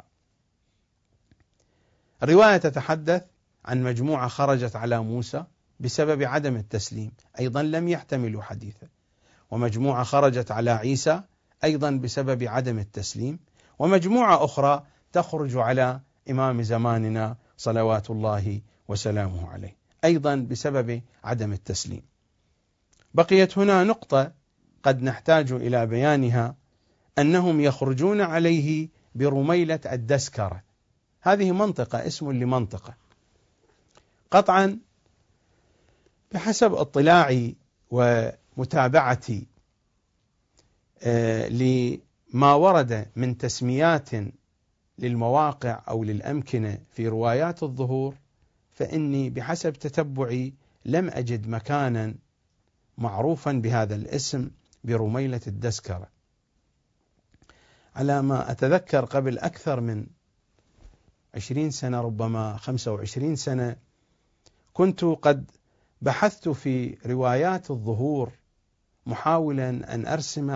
الرواية تتحدث عن مجموعة خرجت على موسى بسبب عدم التسليم، أيضا لم يحتملوا حديثه، ومجموعة خرجت على عيسى أيضا بسبب عدم التسليم، ومجموعة أخرى تخرج على إمام زماننا صلوات الله وسلامه عليه أيضا بسبب عدم التسليم. بقيت هنا نقطة قد نحتاج إلى بيانها، أنهم يخرجون عليه برميلة الدسكرة. هذه منطقة، اسم لمنطقة. قطعا بحسب اطلاعي ومتابعتي لما ورد من تسميات للمواقع أو للأمكنة في روايات الظهور، فإني بحسب تتبعي لم أجد مكانا معروفا بهذا الاسم برميلة الدسكرة. على ما أتذكر قبل أكثر من 20 سنة ربما 25 سنة كنت قد بحثت في روايات الظهور محاولا أن أرسم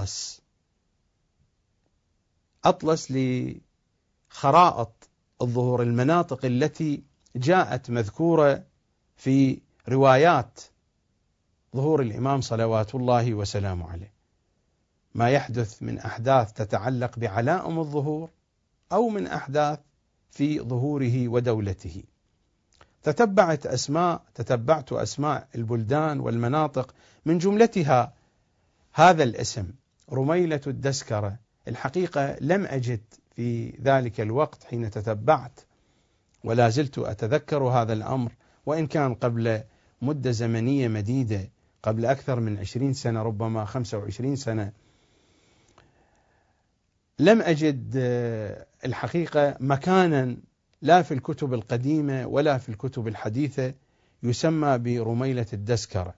أطلس لخرائط الظهور، المناطق التي جاءت مذكورة في روايات ظهور الإمام صلوات الله وسلامه عليه، ما يحدث من أحداث تتعلق بعلائم الظهور أو من أحداث في ظهوره ودولته. تتبعت أسماء البلدان والمناطق، من جملتها هذا الاسم رميلة الدسكرة. الحقيقة لم أجد في ذلك الوقت حين تتبعت، ولا زلت أتذكر هذا الأمر وإن كان قبل مدة زمنية مديدة، قبل أكثر من 20 سنة، ربما 25 سنة، لم أجد الحقيقة مكانا لا في الكتب القديمة ولا في الكتب الحديثة يسمى برميلة الدسكرة.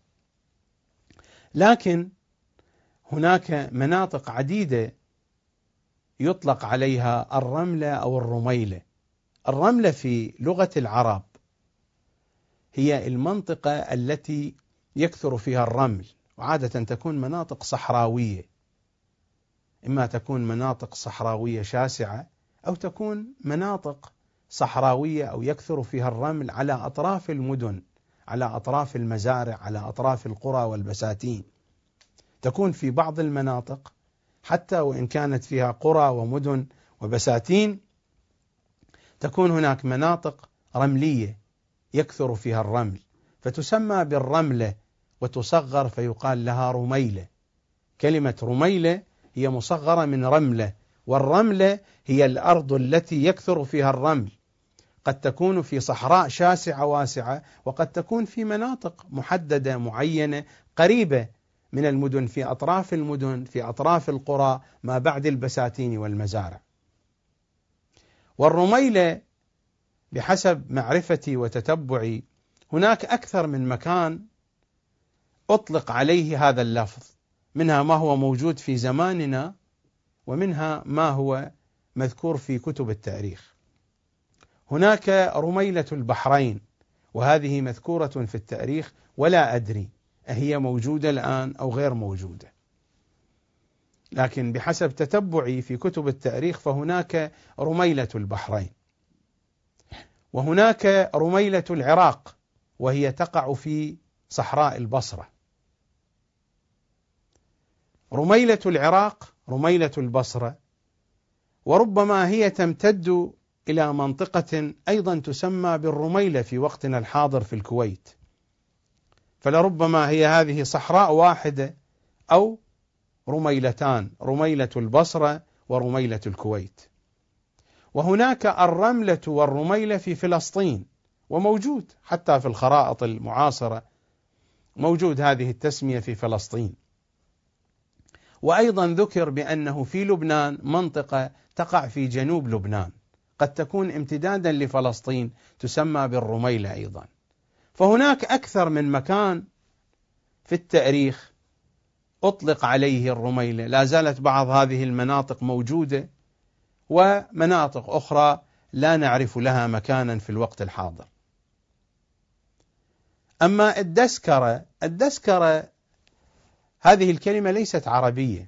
لكن هناك مناطق عديدة يطلق عليها الرملة أو الرميلة. الرملة في لغة العرب هي المنطقة التي يكثر فيها الرمل، وعادة تكون مناطق صحراوية، إما تكون مناطق صحراوية شاسعة أو تكون مناطق صحراوية أو يكثر فيها الرمل على أطراف المدن، على أطراف المزارع، على أطراف القرى والبساتين. تكون في بعض المناطق حتى وإن كانت فيها قرى ومدن وبساتين تكون هناك مناطق رملية يكثر فيها الرمل، فتسمى بالرملة وتصغر فيقال لها رميلة. كلمة رميلة هي مصغرة من رملة، والرملة هي الأرض التي يكثر فيها الرمل، قد تكون في صحراء شاسعة واسعة، وقد تكون في مناطق محددة معينة قريبة من المدن، في أطراف المدن، في أطراف القرى، ما بعد البساتين والمزارع. والرميلة بحسب معرفتي وتتبعي هناك أكثر من مكان أطلق عليه هذا اللفظ، منها ما هو موجود في زماننا ومنها ما هو مذكور في كتب التاريخ. هناك رميلة البحرين، وهذه مذكورة في التاريخ ولا أدري أهي موجودة الآن أو غير موجودة، لكن بحسب تتبعي في كتب التاريخ فهناك رميلة البحرين. وهناك رميلة العراق، وهي تقع في صحراء البصرة. رميلة العراق، رميلة البصرة، وربما هي تمتد إلى منطقة أيضا تسمى بالرميلة في وقتنا الحاضر في الكويت، فلربما هي هذه صحراء واحدة أو رميلتان، رميلة البصرة ورميلة الكويت. وهناك الرملة والرميلة في فلسطين، وموجود حتى في الخرائط المعاصرة موجود هذه التسمية في فلسطين. وأيضا ذكر بأنه في لبنان منطقة تقع في جنوب لبنان قد تكون امتدادا لفلسطين تسمى بالرميلة أيضا. فهناك أكثر من مكان في التاريخ أطلق عليه الرميلة، لا زالت بعض هذه المناطق موجودة، ومناطق أخرى لا نعرف لها مكانا في الوقت الحاضر. أما الدسكرة هذه الكلمة ليست عربية،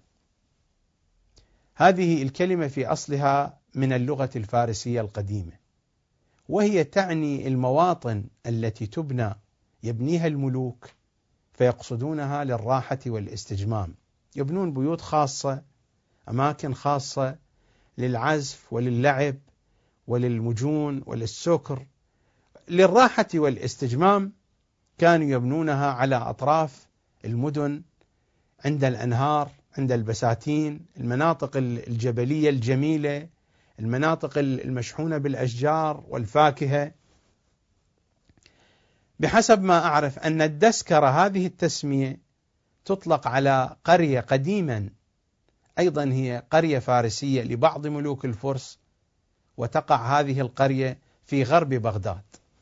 هذه الكلمة في أصلها من اللغة الفارسية القديمة، وهي تعني المواطن التي يبنيها الملوك فيقصدونها للراحة والاستجمام، يبنون بيوت خاصة، أماكن خاصة للعزف وللعب وللمجون وللسكر، للراحة والاستجمام. كانوا يبنونها على أطراف المدن، عند الأنهار، عند البساتين، المناطق الجبلية الجميلة، المناطق المشحونة بالأشجار والفاكهة. بحسب ما أعرف أن الدسكرة هذه التسمية تطلق على قرية قديما أيضا هي قرية فارسية لبعض ملوك الفرس، وتقع هذه القرية في غرب بغداد،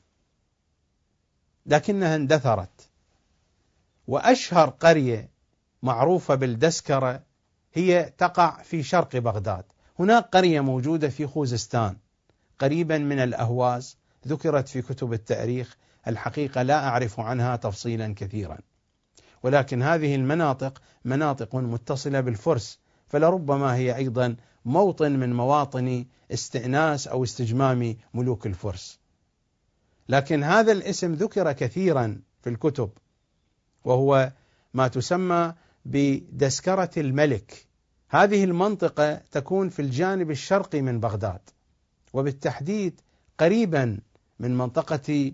لكنها اندثرت. وأشهر قرية معروفة بالدسكرة هي تقع في شرق بغداد. هناك قرية موجودة في خوزستان قريبا من الأهواز، ذكرت في كتب التاريخ، الحقيقة لا أعرف عنها تفصيلا كثيرا، ولكن هذه المناطق مناطق متصلة بالفرس، فلربما هي أيضا موطن من مواطن استئناس أو استجمام ملوك الفرس. لكن هذا الاسم ذكر كثيرا في الكتب، وهو ما تسمى بدسكرة الملك. هذه المنطقة تكون في الجانب الشرقي من بغداد، وبالتحديد قريبا من منطقة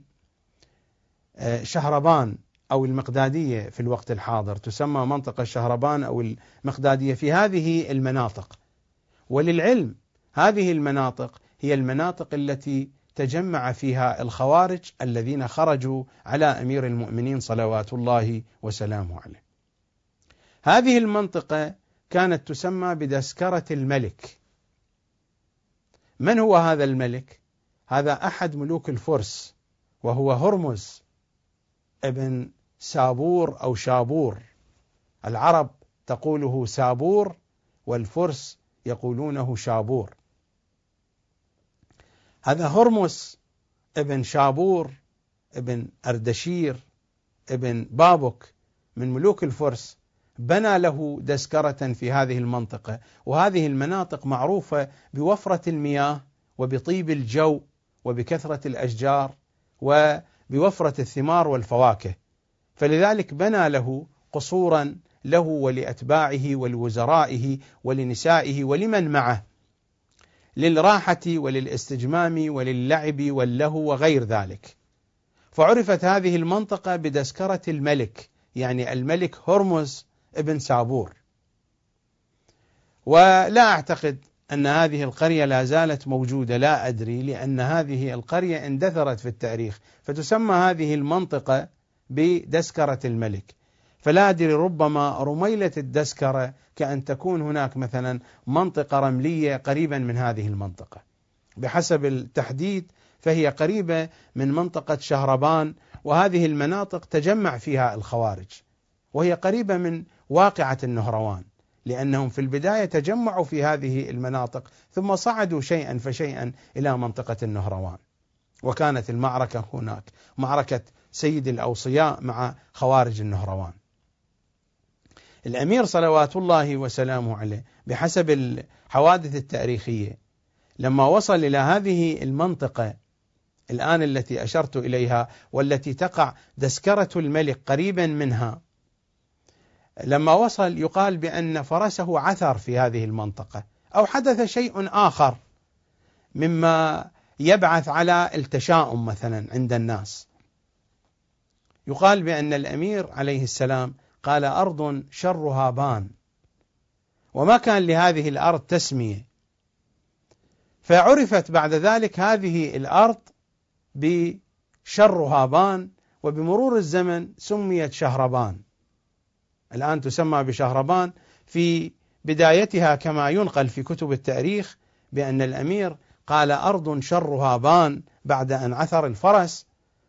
شهربان أو المقدادية في الوقت الحاضر، تسمى منطقة شهربان أو المقدادية، في هذه المناطق. وللعلم هذه المناطق هي المناطق التي تجمع فيها الخوارج الذين خرجوا على أمير المؤمنين صلوات الله وسلامه عليه. هذه المنطقة كانت تسمى بدسكرة الملك. من هو هذا الملك؟ هذا أحد ملوك الفرس، وهو هرمز ابن سابور أو شابور. العرب تقوله سابور، والفرس يقولونه شابور. هذا هرمز ابن شابور ابن أردشير ابن بابك من ملوك الفرس بنى له دسكرة في هذه المنطقة، وهذه المناطق معروفة بوفرة المياه وبطيب الجو وبكثرة الأشجار وبوفرة الثمار والفواكه، فلذلك بنى له قصورا له ولأتباعه ولوزرائه ولنسائه ولمن معه للراحة وللاستجمام وللعب واللهو وغير ذلك. فعرفت هذه المنطقة بدسكرة الملك، يعني الملك هرمز ابن سابور. ولا أعتقد أن هذه القرية لا زالت موجودة، لا أدري، لأن هذه القرية اندثرت في التاريخ، فتسمى هذه المنطقة بدسكرة الملك. فلا أدري، ربما رميلة الدسكرة كأن تكون هناك مثلا منطقة رملية قريبا من هذه المنطقة. بحسب التحديد فهي قريبة من منطقة شهربان، وهذه المناطق تجمع فيها الخوارج، وهي قريبة من واقعة النهروان، لأنهم في البداية تجمعوا في هذه المناطق ثم صعدوا شيئا فشيئا إلى منطقة النهروان، وكانت المعركة هناك معركة سيد الأوصياء مع خوارج النهروان. الأمير صلوات الله وسلامه عليه بحسب الحوادث التاريخية لما وصل إلى هذه المنطقة الآن التي أشرت إليها والتي تقع دسكرة الملك قريبا منها، لما وصل يقال بأن فرسه عثر في هذه المنطقة أو حدث شيء آخر مما يبعث على التشاؤم مثلا عند الناس. يقال بأن الأمير عليه السلام قال: أرض شرها بان، وما كان لهذه الأرض تسمية، فعرفت بعد ذلك هذه الأرض بشرها بان، وبمرور الزمن سميت شهربان. الآن تسمى بشهربان في بدايتها، كما ينقل في كتب التاريخ بأن الأمير قال: أرض شرها بان بعد أن عثر الفرس،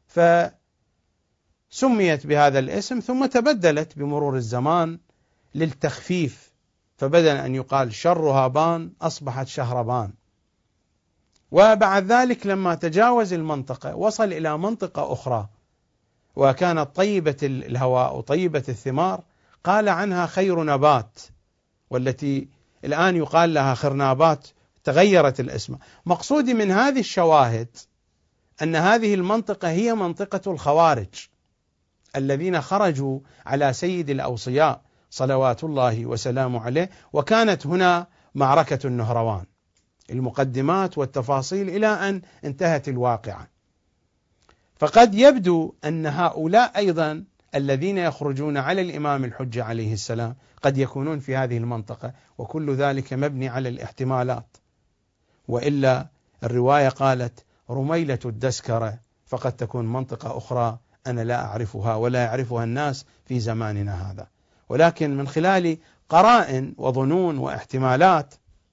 فسميت بهذا الاسم، ثم تبدلت بمرور الزمان للتخفيف، فبدل أن يقال شرها بان أصبحت شهربان. وبعد ذلك لما تجاوز المنطقة وصل إلى منطقة أخرى وكانت طيبة الهواء وطيبة الثمار، قال عنها خير نبات، والتي الآن يقال لها خرنابات، تغيرت الاسم. مقصودي من هذه الشواهد أن هذه المنطقة هي منطقة الخوارج الذين خرجوا على سيد الأوصياء صلوات الله وسلامه عليه، وكانت هنا معركة النهروان، المقدمات والتفاصيل إلى أن انتهت الواقعة. فقد يبدو أن هؤلاء أيضا الذين يخرجون على الإمام الحجة عليه السلام قد يكونون في هذه المنطقة، وكل ذلك مبني على الاحتمالات، وإلا الرواية قالت رميلة الدسكرة، فقد تكون منطقة أخرى أنا لا أعرفها ولا يعرفها الناس في زماننا هذا، ولكن من خلال قرائن وظنون واحتمالات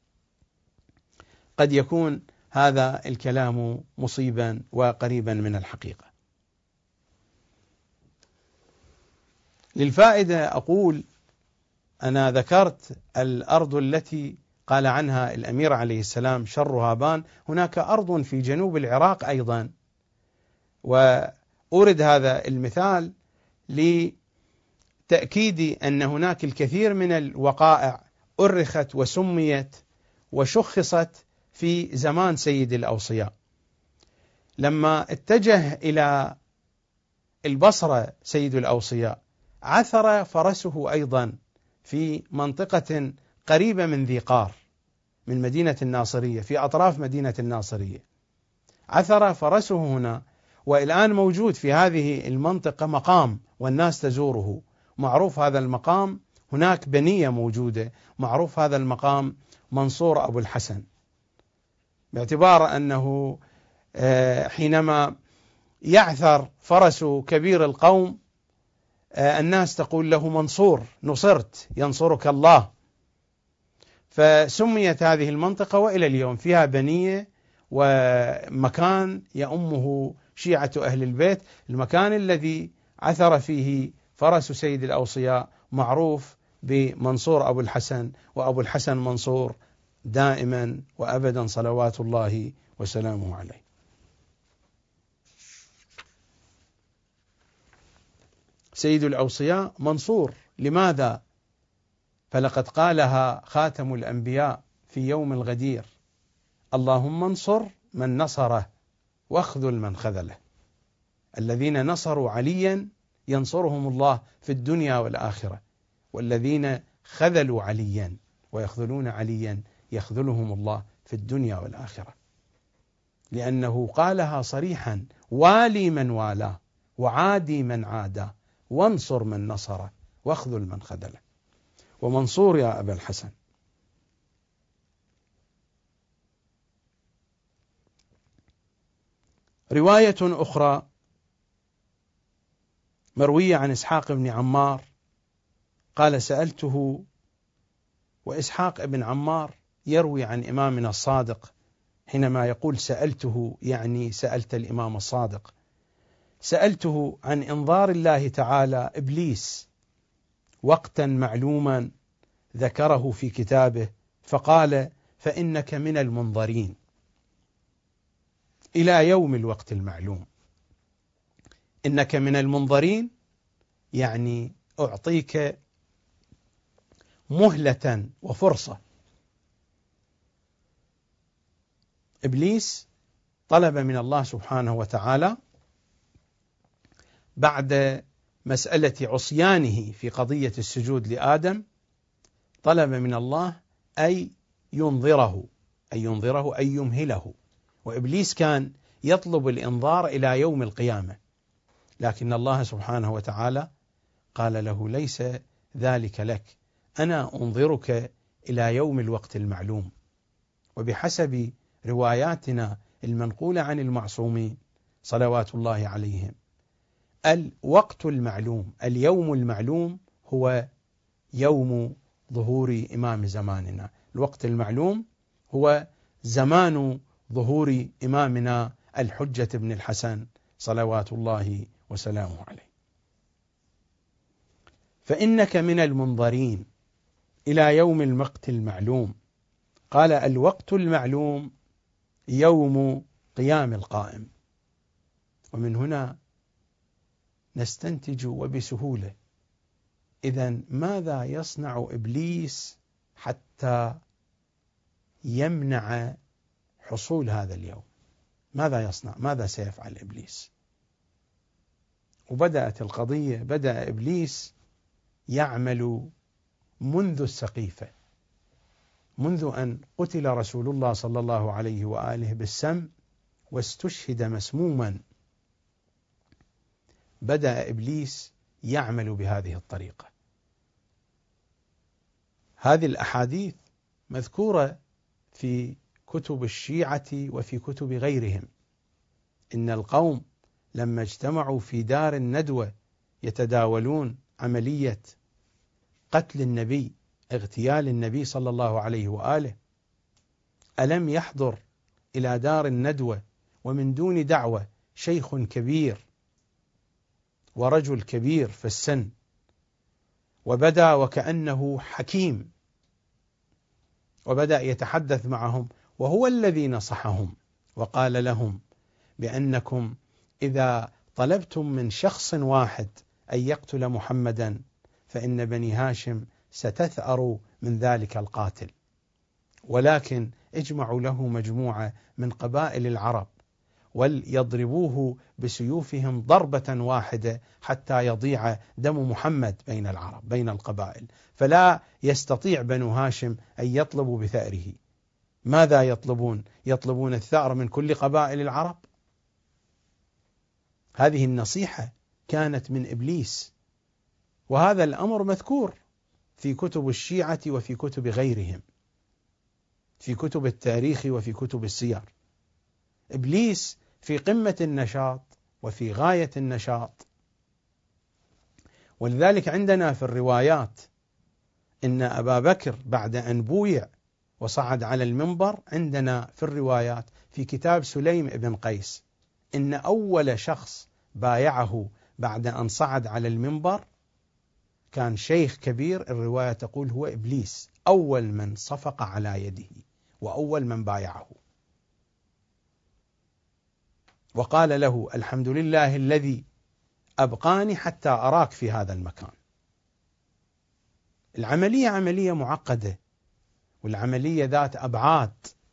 قد يكون هذا الكلام مصيبا وقريبا من الحقيقة. للفائدة أقول أنا ذكرت الأرض التي قال عنها الأمير عليه السلام شرها بان، هناك أرض في جنوب العراق أيضا، وأورد هذا المثال لتأكيد أن هناك الكثير من الوقائع أرخت وسميت وشخصت في زمان سيد الأوصياء. لما اتجه إلى البصرة سيد الأوصياء عثر فرسه أيضا في منطقة قريبة من ذي قار من مدينة الناصرية، في أطراف مدينة الناصرية، عثر فرسه هنا، والآن موجود في هذه المنطقة مقام والناس تزوره، معروف هذا المقام، هناك بنية موجودة، معروف هذا المقام منصور أبو الحسن، باعتبار أنه حينما يعثر فرس كبير القوم الناس تقول له منصور، نصرت، ينصرك الله. فسميت هذه المنطقة وإلى اليوم فيها بنية ومكان يؤمه شيعة أهل البيت. المكان الذي عثر فيه فرس سيد الأوصياء معروف بمنصور أبو الحسن، وأبو الحسن منصور دائما وأبدا صلوات الله وسلامه عليه. سيد الأوصياء منصور، لماذا؟ فلقد قالها خاتم الأنبياء في يوم الغدير: اللهم انصر من نصره واخذل من خذله. الذين نصروا عليا ينصرهم الله في الدنيا والآخرة، والذين خذلوا عليا ويخذلون عليا يخذلهم الله في الدنيا والآخرة، لأنه قالها صريحا: والي من والاه وعادي من عاداه وانصر من نصره واخذل من خذله. ومنصور يا أبا الحسن. رواية أخرى مروية عن إسحاق بن عمار قال: سألته، وإسحاق بن عمار يروي عن إمامنا الصادق، حينما يقول سألته يعني سألت الإمام الصادق، سألته عن إنظار الله تعالى إبليس وقتا معلوما ذكره في كتابه، فقال: فإنك من المنظرين إلى يوم الوقت المعلوم. إنك من المنظرين يعني أعطيك مهلة وفرصة. إبليس طلب من الله سبحانه وتعالى بعد مسألة عصيانه في قضية السجود لآدم، طلب من الله أي ينظره أي يمهله. وإبليس كان يطلب الإنظار إلى يوم القيامة، لكن الله سبحانه وتعالى قال له: ليس ذلك لك، أنا أنظرك إلى يوم الوقت المعلوم. وبحسب رواياتنا المنقولة عن المعصومين صلوات الله عليهم، الوقت المعلوم، اليوم المعلوم هو يوم ظهور إمام زماننا. الوقت المعلوم هو زمان ظهور إمامنا الحجة بن الحسن صلوات الله وسلامه عليه. فإنك من المنظرين إلى يوم الوقت المعلوم. قال: الوقت المعلوم يوم قيام القائم. ومن هنا نستنتج وبسهولة إذن ماذا يصنع إبليس حتى يمنع حصول هذا اليوم؟ ماذا يصنع؟ ماذا سيفعل إبليس؟ وبدأت القضية، بدأ إبليس يعمل منذ السقيفة، منذ أن قتل رسول الله صلى الله عليه وآله بالسم واستشهد مسموما، بدأ إبليس يعمل بهذه الطريقة. هذه الأحاديث مذكورة في كتب الشيعة وفي كتب غيرهم. إن القوم لما اجتمعوا في دار الندوة يتداولون عملية قتل النبي، اغتيال النبي صلى الله عليه وآله، ألم يحضر إلى دار الندوة ومن دون دعوة شيخ كبير ورجل كبير في السن، وبدأ وكأنه حكيم، وبدأ يتحدث معهم، وهو الذي نصحهم وقال لهم بأنكم إذا طلبتم من شخص واحد أن يقتل محمدا فإن بني هاشم ستثأر من ذلك القاتل، ولكن اجمعوا له مجموعة من قبائل العرب وليضربوه بسيوفهم ضربة واحدة حتى يضيع دم محمد بين العرب، بين القبائل، فلا يستطيع بنو هاشم أن يطلبوا بثأره. ماذا يطلبون؟ يطلبون الثأر من كل قبائل العرب. هذه النصيحة كانت من إبليس، وهذا الأمر مذكور في كتب الشيعة وفي كتب غيرهم، في كتب التاريخ وفي كتب السير. إبليس في قمة النشاط وفي غاية النشاط. ولذلك عندنا في الروايات إن أبا بكر بعد أن بويع وصعد على المنبر، عندنا في الروايات في كتاب سليم بن قيس إن أول شخص بايعه بعد أن صعد على المنبر كان شيخ كبير، الرواية تقول هو إبليس، أول من صفق على يده وأول من بايعه، وقال له: الحمد لله الذي أبقاني حتى أراك في هذا المكان. العملية عملية معقدة، والعملية ذات أبعاد.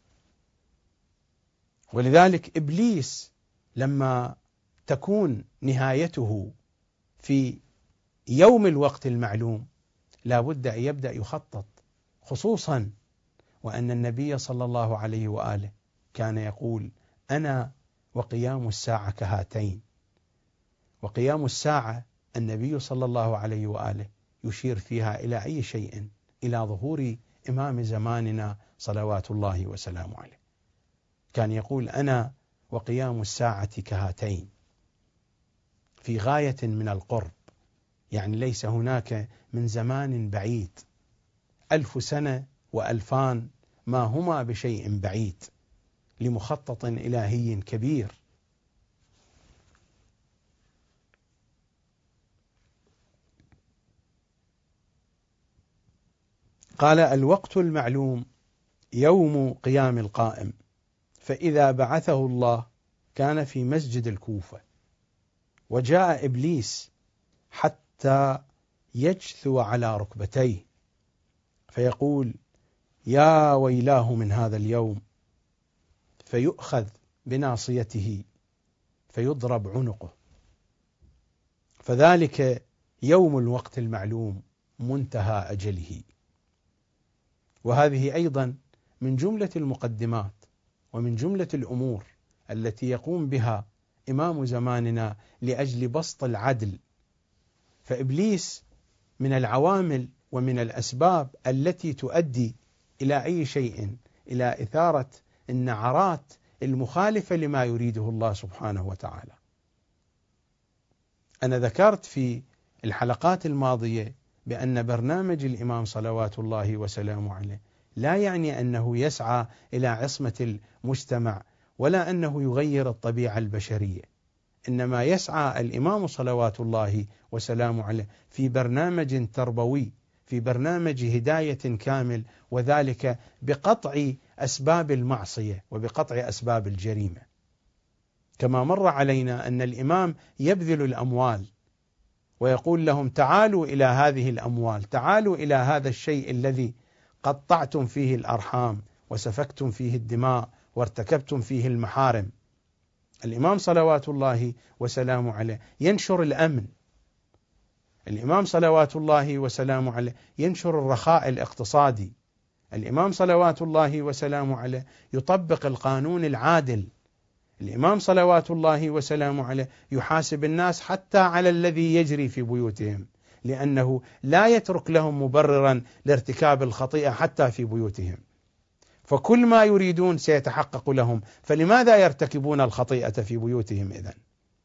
ولذلك إبليس لما تكون نهايته في يوم الوقت المعلوم لا بد أن يبدأ يخطط، خصوصا وأن النبي صلى الله عليه وآله كان يقول: أنا وقيام الساعة كهاتين. وقيام الساعة النبي صلى الله عليه وآله يشير فيها إلى أي شيء؟ إلى ظهور إمام زماننا صلوات الله وسلامه عليه. كان يقول: أنا وقيام الساعة كهاتين، في غاية من القرب، يعني ليس هناك من زمان بعيد، 1000 سنة و2000 ما هما بشيء بعيد لمخطط إلهي كبير. قال: الوقت المعلوم يوم قيام القائم، فإذا بعثه الله كان في مسجد الكوفة، وجاء إبليس حتى يجثو على ركبتيه فيقول: يا ويلاه من هذا اليوم، فيؤخذ بناصيته فيضرب عنقه. فذلك يوم الوقت المعلوم، منتهى أجله. وهذه أيضا من جملة المقدمات ومن جملة الأمور التي يقوم بها إمام زماننا لأجل بسط العدل. فإبليس من العوامل ومن الأسباب التي تؤدي إلى أي شيء، إلى إثارة النعرات المخالفة لما يريده الله سبحانه وتعالى. أنا ذكرت في الحلقات الماضية بأن برنامج الإمام صلوات الله وسلامه عليه لا يعني أنه يسعى إلى عصمة المجتمع ولا أنه يغير الطبيعة البشرية، إنما يسعى الإمام صلوات الله وسلامه عليه في برنامج تربوي، في برنامج هداية كامل، وذلك بقطع أسباب المعصية وبقطع أسباب الجريمة. كما مر علينا أن الإمام يبذل الأموال ويقول لهم: تعالوا إلى هذه الأموال، تعالوا إلى هذا الشيء الذي قطعتم فيه الأرحام وسفكتم فيه الدماء وارتكبتم فيه المحارم. الإمام صلوات الله وسلامه عليه ينشر الأمن، الإمام صلوات الله وسلامه عليه ينشر الرخاء الاقتصادي، الإمام صلوات الله وسلامه عليه يطبق القانون العادل، الإمام صلوات الله وسلامه عليه يحاسب الناس حتى على الذي يجري في بيوتهم، لأنه لا يترك لهم مبررا لارتكاب الخطيئة حتى في بيوتهم، فكل ما يريدون سيتحقق لهم، فلماذا يرتكبون الخطيئة في بيوتهم إذن؟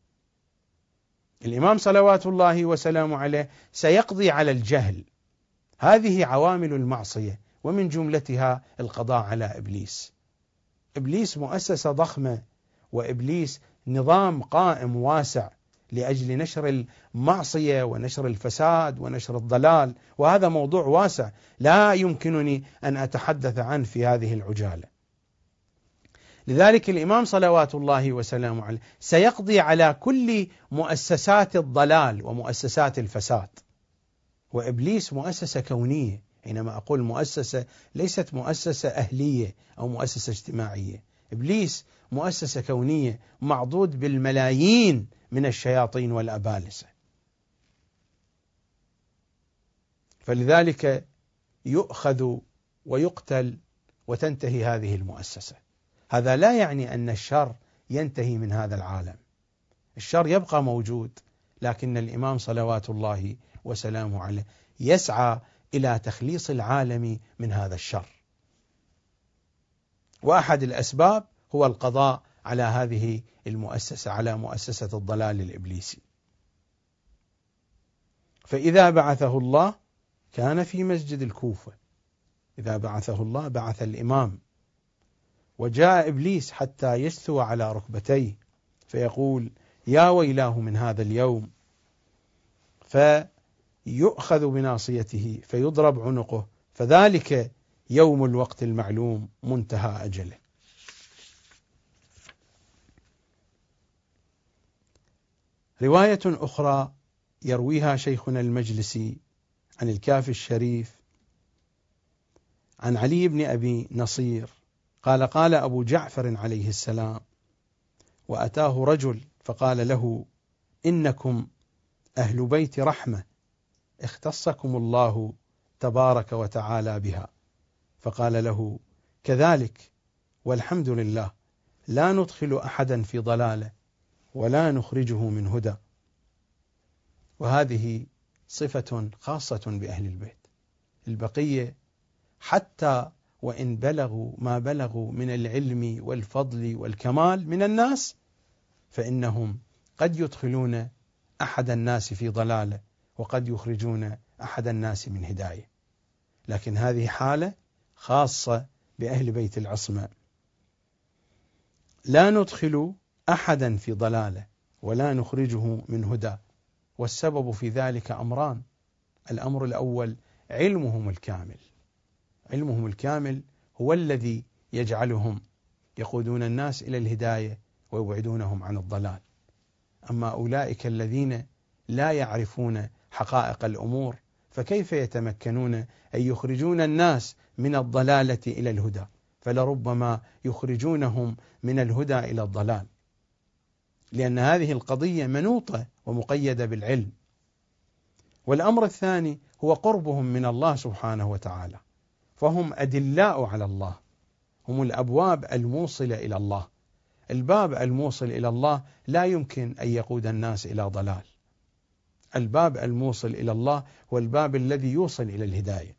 الإمام صلوات الله وسلامه عليه سيقضي على الجهل. هذه عوامل المعصية، ومن جملتها القضاء على إبليس. إبليس مؤسسة ضخمة، وإبليس نظام قائم واسع لأجل نشر المعصية ونشر الفساد ونشر الضلال، وهذا موضوع واسع لا يمكنني أن أتحدث عنه في هذه العجالة. لذلك الإمام صلوات الله وسلامه عليه سيقضي على كل مؤسسات الضلال ومؤسسات الفساد. وإبليس مؤسسة كونية، حينما أقول مؤسسة ليست مؤسسة أهلية أو مؤسسة اجتماعية، إبليس مؤسسة كونية معضود بالملايين من الشياطين والأبالسة. فلذلك يؤخذ ويقتل وتنتهي هذه المؤسسة. هذا لا يعني أن الشر ينتهي من هذا العالم، الشر يبقى موجود، لكن الإمام صلوات الله وسلامه عليه يسعى إلى تخليص العالم من هذا الشر. وأحد الأسباب هو القضاء على هذه المؤسسة، على مؤسسة الضلال الإبليسي. فإذا بعثه الله كان في مسجد الكوفة، إذا بعثه الله بعث الإمام، وجاء إبليس حتى يستوى على ركبتيه فيقول يا ويلاه من هذا اليوم، فيؤخذ بناصيته فيضرب عنقه، فذلك يوم الوقت المعلوم منتهى أجله. رواية أخرى يرويها شيخنا المجلسي عن الكافي الشريف عن علي بن أبي نصير قال قال أبو جعفر عليه السلام: وأتاه رجل فقال له: إنكم أهل بيت رحمة اختصكم الله تبارك وتعالى بها. فقال له: كذلك والحمد لله، لا ندخل أحدا في ضلاله ولا نخرجه من هدى. وهذه صفة خاصة بأهل البيت. البقية حتى وإن بلغوا ما بلغوا من العلم والفضل والكمال من الناس، فإنهم قد يدخلون أحد الناس في ضلاله وقد يخرجون أحد الناس من هداية. لكن هذه حالة خاصة بأهل بيت العصمة، لا ندخل أحدا في ضلاله ولا نخرجه من هدى. والسبب في ذلك أمران: الأمر الأول علمهم الكامل، علمهم الكامل هو الذي يجعلهم يقودون الناس إلى الهداية ويبعدونهم عن الضلال. أما أولئك الذين لا يعرفون حقائق الأمور فكيف يتمكنون أن يخرجون الناس من الضلالة إلى الهدى؟ فلربما يخرجونهم من الهدى إلى الضلال، لأن هذه القضية منوطة ومقيدة بالعلم. والأمر الثاني هو قربهم من الله سبحانه وتعالى، فهم أدلاء على الله، هم الأبواب الموصلة إلى الله. الباب الموصل إلى الله لا يمكن أن يقود الناس إلى ضلال. الباب الموصل إلى الله هو الباب الذي يوصل إلى الهداية.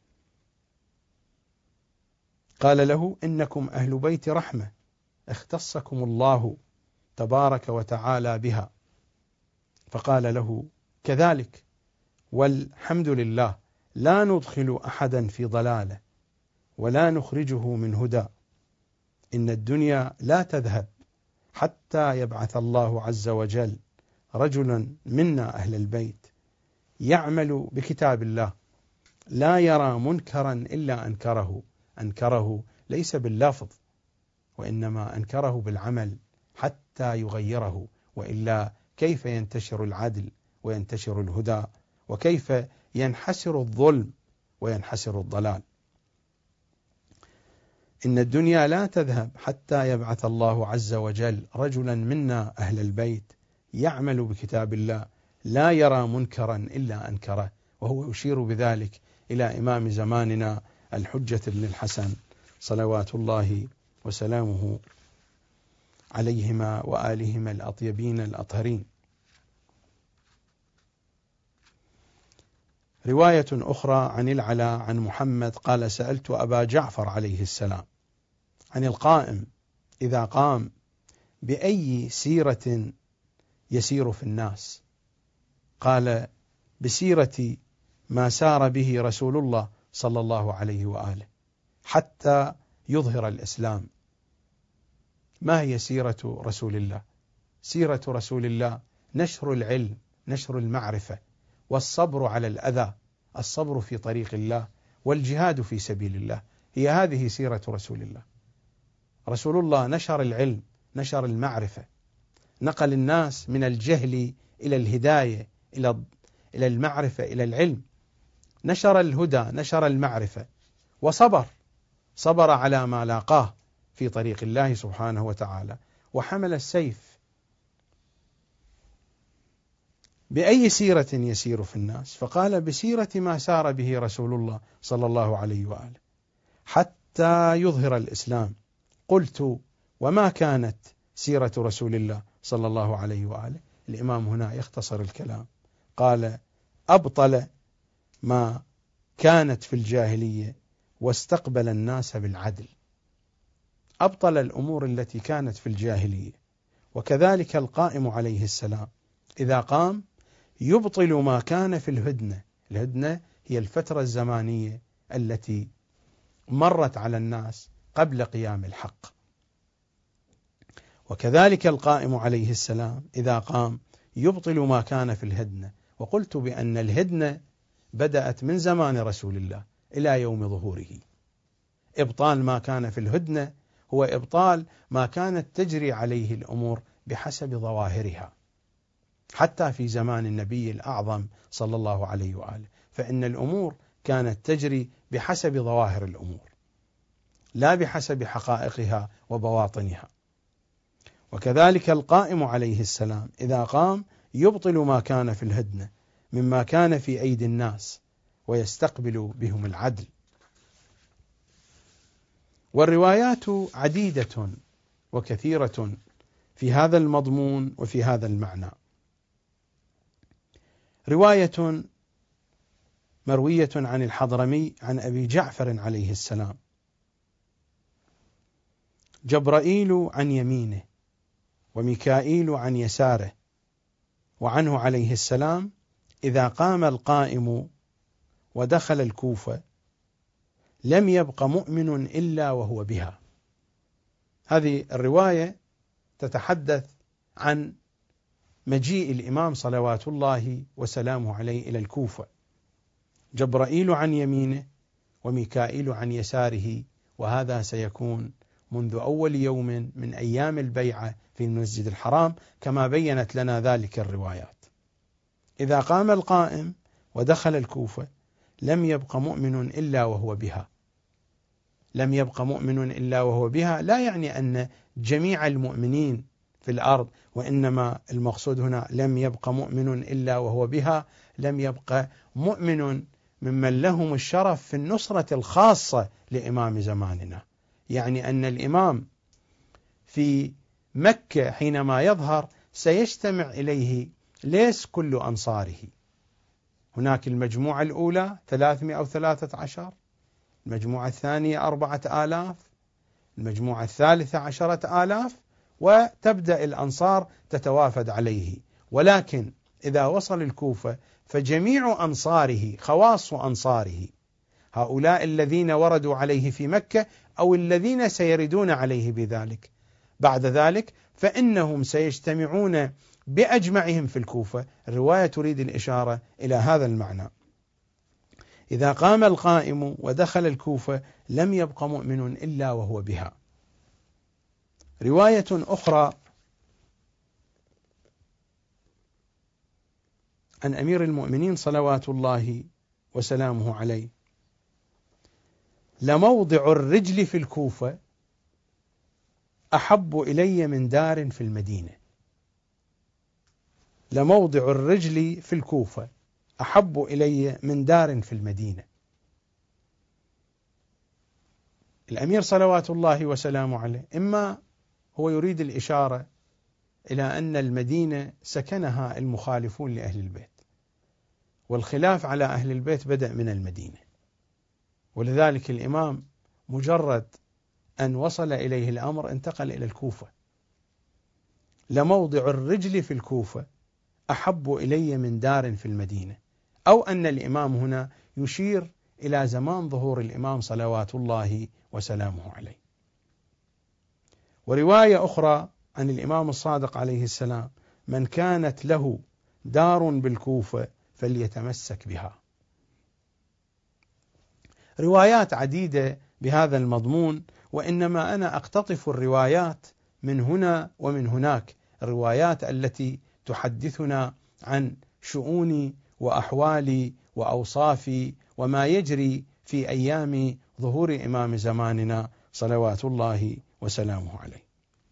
قال له: إنكم أهل بيت رحمة اختصكم الله تبارك وتعالى بها. فقال له: كذلك والحمد لله، لا ندخل أحدا في ضلاله ولا نخرجه من هدى. إن الدنيا لا تذهب حتى يبعث الله عز وجل رجلا منا أهل البيت يعمل بكتاب الله، لا يرى منكرا إلا أنكره. أنكره ليس باللفظ، وإنما أنكره بالعمل حتى يغيره، وإلا كيف ينتشر العدل وينتشر الهدى، وكيف ينحسر الظلم وينحسر الضلال؟ إن الدنيا لا تذهب حتى يبعث الله عز وجل رجلا منا أهل البيت يعمل بكتاب الله، لا يرى منكرا إلا أنكره. وهو يشير بذلك إلى إمام زماننا الحجة بن الحسن صلوات الله وسلامه عليهما وآلهما الأطيبين الأطهرين. رواية أخرى عن العلاء عن محمد قال: سألت أبا جعفر عليه السلام عن القائم إذا قام بأي سيرة يسير في الناس؟ قال: بسيرة ما سار به رسول الله صلى الله عليه وآله حتى يظهر الإسلام. ما هي سيرة رسول الله؟ سيرة رسول الله نشر العلم، نشر المعرفة، والصبر على الأذى، الصبر في طريق الله، والجهاد في سبيل الله. هي هذه سيرة رسول الله. رسول الله نشر العلم، نشر المعرفة، نقل الناس من الجهل إلى الهداية، إلى المعرفة، إلى العلم. نشر الهدى، نشر المعرفة، صبر على ما لاقاه في طريق الله سبحانه وتعالى، وحمل السيف. بأي سيرة يسير في الناس؟ فقال: بسيرة ما سار به رسول الله صلى الله عليه وآله حتى يظهر الإسلام. قلت: وما كانت سيرة رسول الله صلى الله عليه وآله؟ الإمام هنا يختصر الكلام، قال: أبطل ما كانت في الجاهلية واستقبل الناس بالعدل. أبطل الأمور التي كانت في الجاهلية. وكذلك القائم عليه السلام إذا قام يبطل ما كان في الهدنة. الهدنة هي الفترة الزمانية التي مرت على الناس قبل قيام الحق. وكذلك القائم عليه السلام إذا قام يبطل ما كان في الهدنة. وقلت بأن الهدنة بدأت من زمان رسول الله إلى يوم ظهوره. إبطال ما كان في الهدنة هو إبطال ما كانت تجري عليه الأمور بحسب ظواهرها، حتى في زمان النبي الأعظم صلى الله عليه وآله، فإن الأمور كانت تجري بحسب ظواهر الأمور لا بحسب حقائقها وبواطنها. وكذلك القائم عليه السلام إذا قام يبطل ما كان في الهدنة مما كان في أيدي الناس ويستقبل بهم العدل. والروايات عديدة وكثيرة في هذا المضمون وفي هذا المعنى. رواية مروية عن الحضرمي عن أبي جعفر عليه السلام: جبرائيل عن يمينه وميكائيل عن يساره، وعنه عليه السلام: إذا قام القائم ودخل الكوفة لم يبق مؤمن إلا وهو بها. هذه الرواية تتحدث عن مجيء الإمام صلوات الله وسلامه عليه إلى الكوفة. جبرائيل عن يمينه وميكائيل عن يساره، وهذا سيكون منذ أول يوم من أيام البيعة في المسجد الحرام كما بينت لنا ذلك الروايات. إذا قام القائم ودخل الكوفة لم يبق مؤمن إلا وهو بها. لم يبق مؤمن إلا وهو بها لا يعني أن جميع المؤمنين في الأرض، وإنما المقصود هنا لم يبق مؤمن إلا وهو بها، لم يبق مؤمن ممن لهم الشرف في النصرة الخاصة لإمام زماننا. يعني أن الإمام في مكة حينما يظهر سيجتمع إليه ليس كل أنصاره. هناك المجموعة الأولى 313، المجموعة الثانية 4000، المجموعة الثالثة 10,000، وتبدأ الأنصار تتوافد عليه. ولكن إذا وصل الكوفة فجميع أنصاره خواص أنصاره، هؤلاء الذين وردوا عليه في مكة أو الذين سيردون عليه بذلك بعد ذلك، فإنهم سيجتمعون بأجمعهم في الكوفة. الرواية تريد الإشارة إلى هذا المعنى. إذا قام القائم ودخل الكوفة لم يبق مؤمن إلا وهو بها. رواية أخرى عن أمير المؤمنين صلوات الله وسلامه عليه: لموضع الرجل في الكوفة أحب إلي من دار في المدينة. لموضع الرجل في الكوفة أحب إلي من دار في المدينة. الأمير صلوات الله وسلامه عليه إما هو يريد الإشارة إلى أن المدينة سكنها المخالفون لأهل البيت، والخلاف على أهل البيت بدأ من المدينة، ولذلك الإمام مجرد أن وصل إليه الأمر انتقل إلى الكوفة. لموضع الرجل في الكوفة أحب إلي من دار في المدينة، أو أن الإمام هنا يشير إلى زمان ظهور الإمام صلوات الله وسلامه عليه. ورواية أخرى عن الإمام الصادق عليه السلام: من كانت له دار بالكوفة فليتمسك بها. روايات عديدة بهذا المضمون، وإنما أنا أقتطف الروايات من هنا ومن هناك، الروايات التي تحدثنا عن شؤون وأحوال وأوصاف وما يجري في أيام ظهور إمام زماننا صلوات الله وسلامه عليه.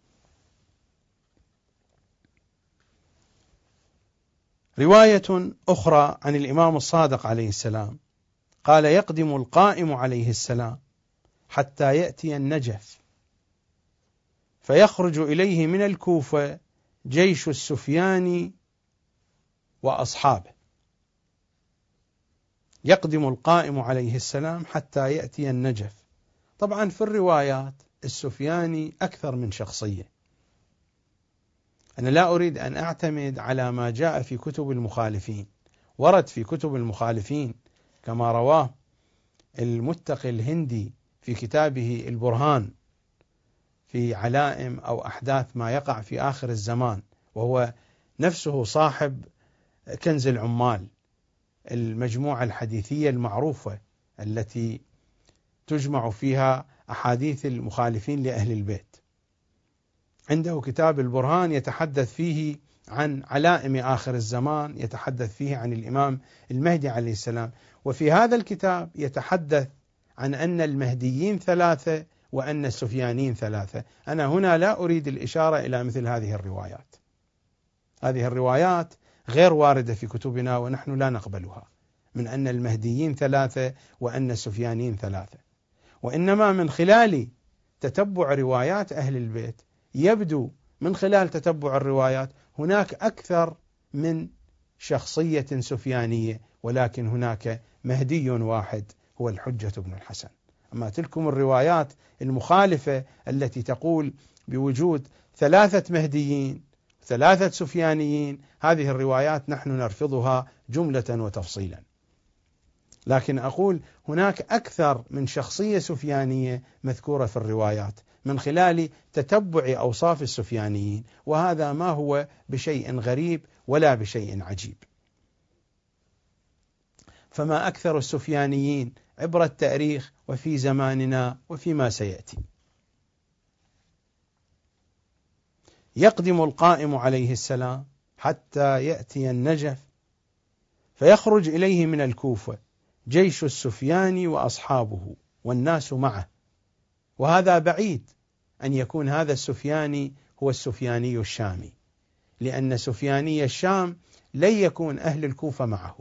رواية أخرى عن الإمام الصادق عليه السلام قال: يقدم القائم عليه السلام حتى يأتي النجف فيخرج إليه من الكوفة جيش السفيان وأصحابه. يقدم القائم عليه السلام حتى يأتي النجف. طبعا في الروايات السفياني أكثر من شخصية. أنا لا أريد أن أعتمد على ما جاء في كتب المخالفين. ورد في كتب المخالفين كما رواه المتقي الهندي في كتابه البرهان في علائم أو أحداث ما يقع في آخر الزمان، وهو نفسه صاحب كنز العمال، المجموعة الحديثية المعروفة التي تجمع فيها أحاديث المخالفين لأهل البيت. عنده كتاب البرهان يتحدث فيه عن علائم آخر الزمان، يتحدث فيه عن الإمام المهدي عليه السلام، وفي هذا الكتاب يتحدث عن أن المهديين 3 وأن السفيانيين 3. أنا هنا لا أريد الإشارة إلى مثل هذه الروايات. هذه الروايات غير واردة في كتبنا ونحن لا نقبلها، من أن المهديين 3 وأن السفيانيين 3. وإنما من خلال تتبع روايات أهل البيت يبدو من خلال تتبع الروايات هناك أكثر من شخصية سفيانية، ولكن هناك مهدي واحد هو الحجة بن الحسن. أما تلكم الروايات المخالفة التي تقول بوجود 3 مهديين 3 سفيانيين، هذه الروايات نحن نرفضها جملة وتفصيلا. لكن أقول هناك أكثر من شخصية سفيانية مذكورة في الروايات من خلال تتبع أوصاف السفيانيين، وهذا ما هو بشيء غريب ولا بشيء عجيب. فما أكثر السفيانيين عبر التاريخ وفي زماننا وفيما سيأتي. يقدم القائم عليه السلام حتى يأتي النجف، فيخرج إليه من الكوفة جيش السفياني وأصحابه والناس معه. وهذا بعيد أن يكون هذا السفياني هو السفياني الشامي، لأن سفياني الشام لن يكون أهل الكوفة معه.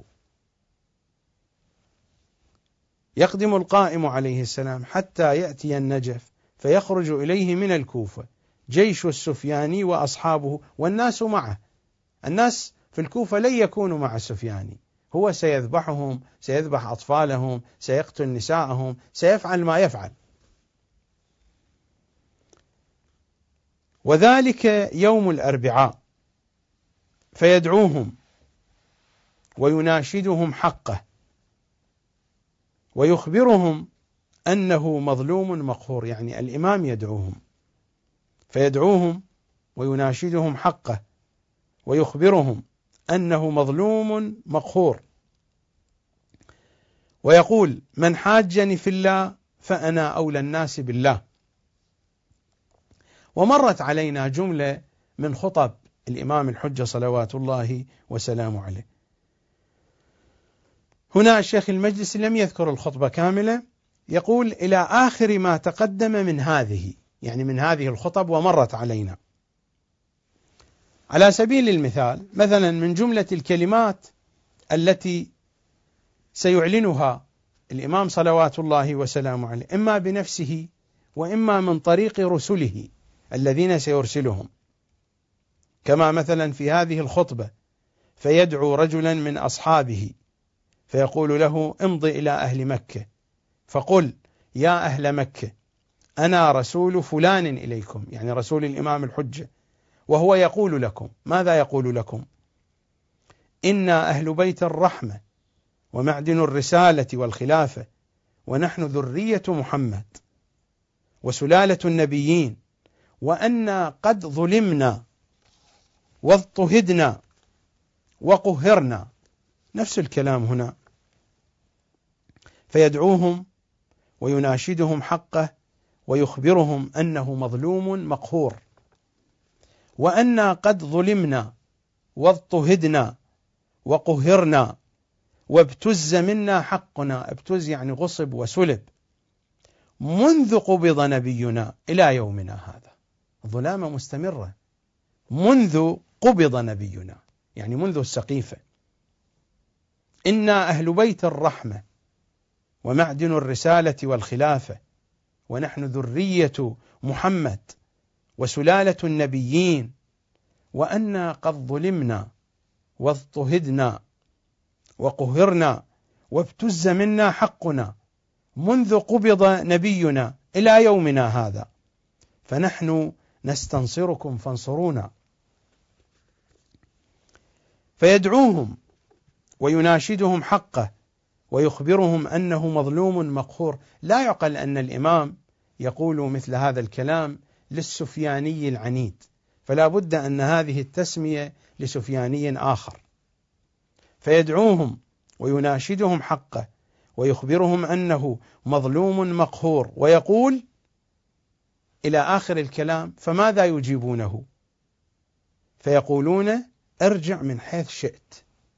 يقدم القائم عليه السلام حتى يأتي النجف، فيخرج إليه من الكوفة جيش السفياني وأصحابه والناس معه. الناس في الكوفة لن يكونوا مع السفياني، هو سيذبحهم، سيذبح أطفالهم، سيقتل نساءهم، سيفعل ما يفعل. وذلك يوم الأربعاء، فيدعوهم ويناشدهم حقه ويخبرهم أنه مظلوم مقهور. يعني الإمام يدعوهم، فيدعوهم ويناشدهم حقه ويخبرهم أنه مظلوم مقهور، ويقول: من حاجني في الله فأنا أولى الناس بالله. ومرت علينا جملة من خطب الإمام الحجة صلوات الله وسلامه عليه. هنا الشيخ المجلسي لم يذكر الخطبة كاملة، يقول إلى آخر ما تقدم من هذه، يعني من هذه الخطب ومرت علينا. على سبيل المثال، مثلا من جملة الكلمات التي سيعلنها الإمام صلوات الله وسلامه عليه إما بنفسه وإما من طريق رسله الذين سيرسلهم، كما مثلا في هذه الخطبة: فيدعو رجلا من أصحابه فيقول له: امضي إلى أهل مكة فقل: يا أهل مكة أنا رسول فلان إليكم، يعني رسول الإمام الحجة، وهو يقول لكم. ماذا يقول لكم؟ إنا أهل بيت الرحمة ومعدن الرسالة والخلافة، ونحن ذرية محمد وسلالة النبيين، وأنا قد ظلمنا واضطهدنا وقهرنا. نفس الكلام هنا. فيدعوهم ويناشدهم حقه ويخبرهم أنه مظلوم مقهور، وأنا قد ظلمنا واضطهدنا وقهرنا وابتز منا حقنا. ابتز يعني غصب وسلب، منذ قبض نبينا إلى يومنا هذا. ظلامة مستمرة منذ قبض نبينا، يعني منذ السقيفة. إنا أهل بيت الرحمة ومعدن الرسالة والخلافة، ونحن ذرية محمد وسلالة النبيين، وأنا قد ظلمنا واضطهدنا وقهرنا وابتز منا حقنا منذ قبض نبينا إلى يومنا هذا. فنحن نستنصركم فانصرونا. فيدعوهم ويناشدهم حقه ويخبرهم أنه مظلوم مقهور. لا يعقل أن الإمام يقول مثل هذا الكلام للسفياني العنيد، فلا بد أن هذه التسمية لسفياني آخر. فيدعوهم ويناشدهم حقه ويخبرهم أنه مظلوم مقهور، ويقول إلى آخر الكلام: فماذا يجيبونه؟ فيقولون: ارجع من حيث شئت،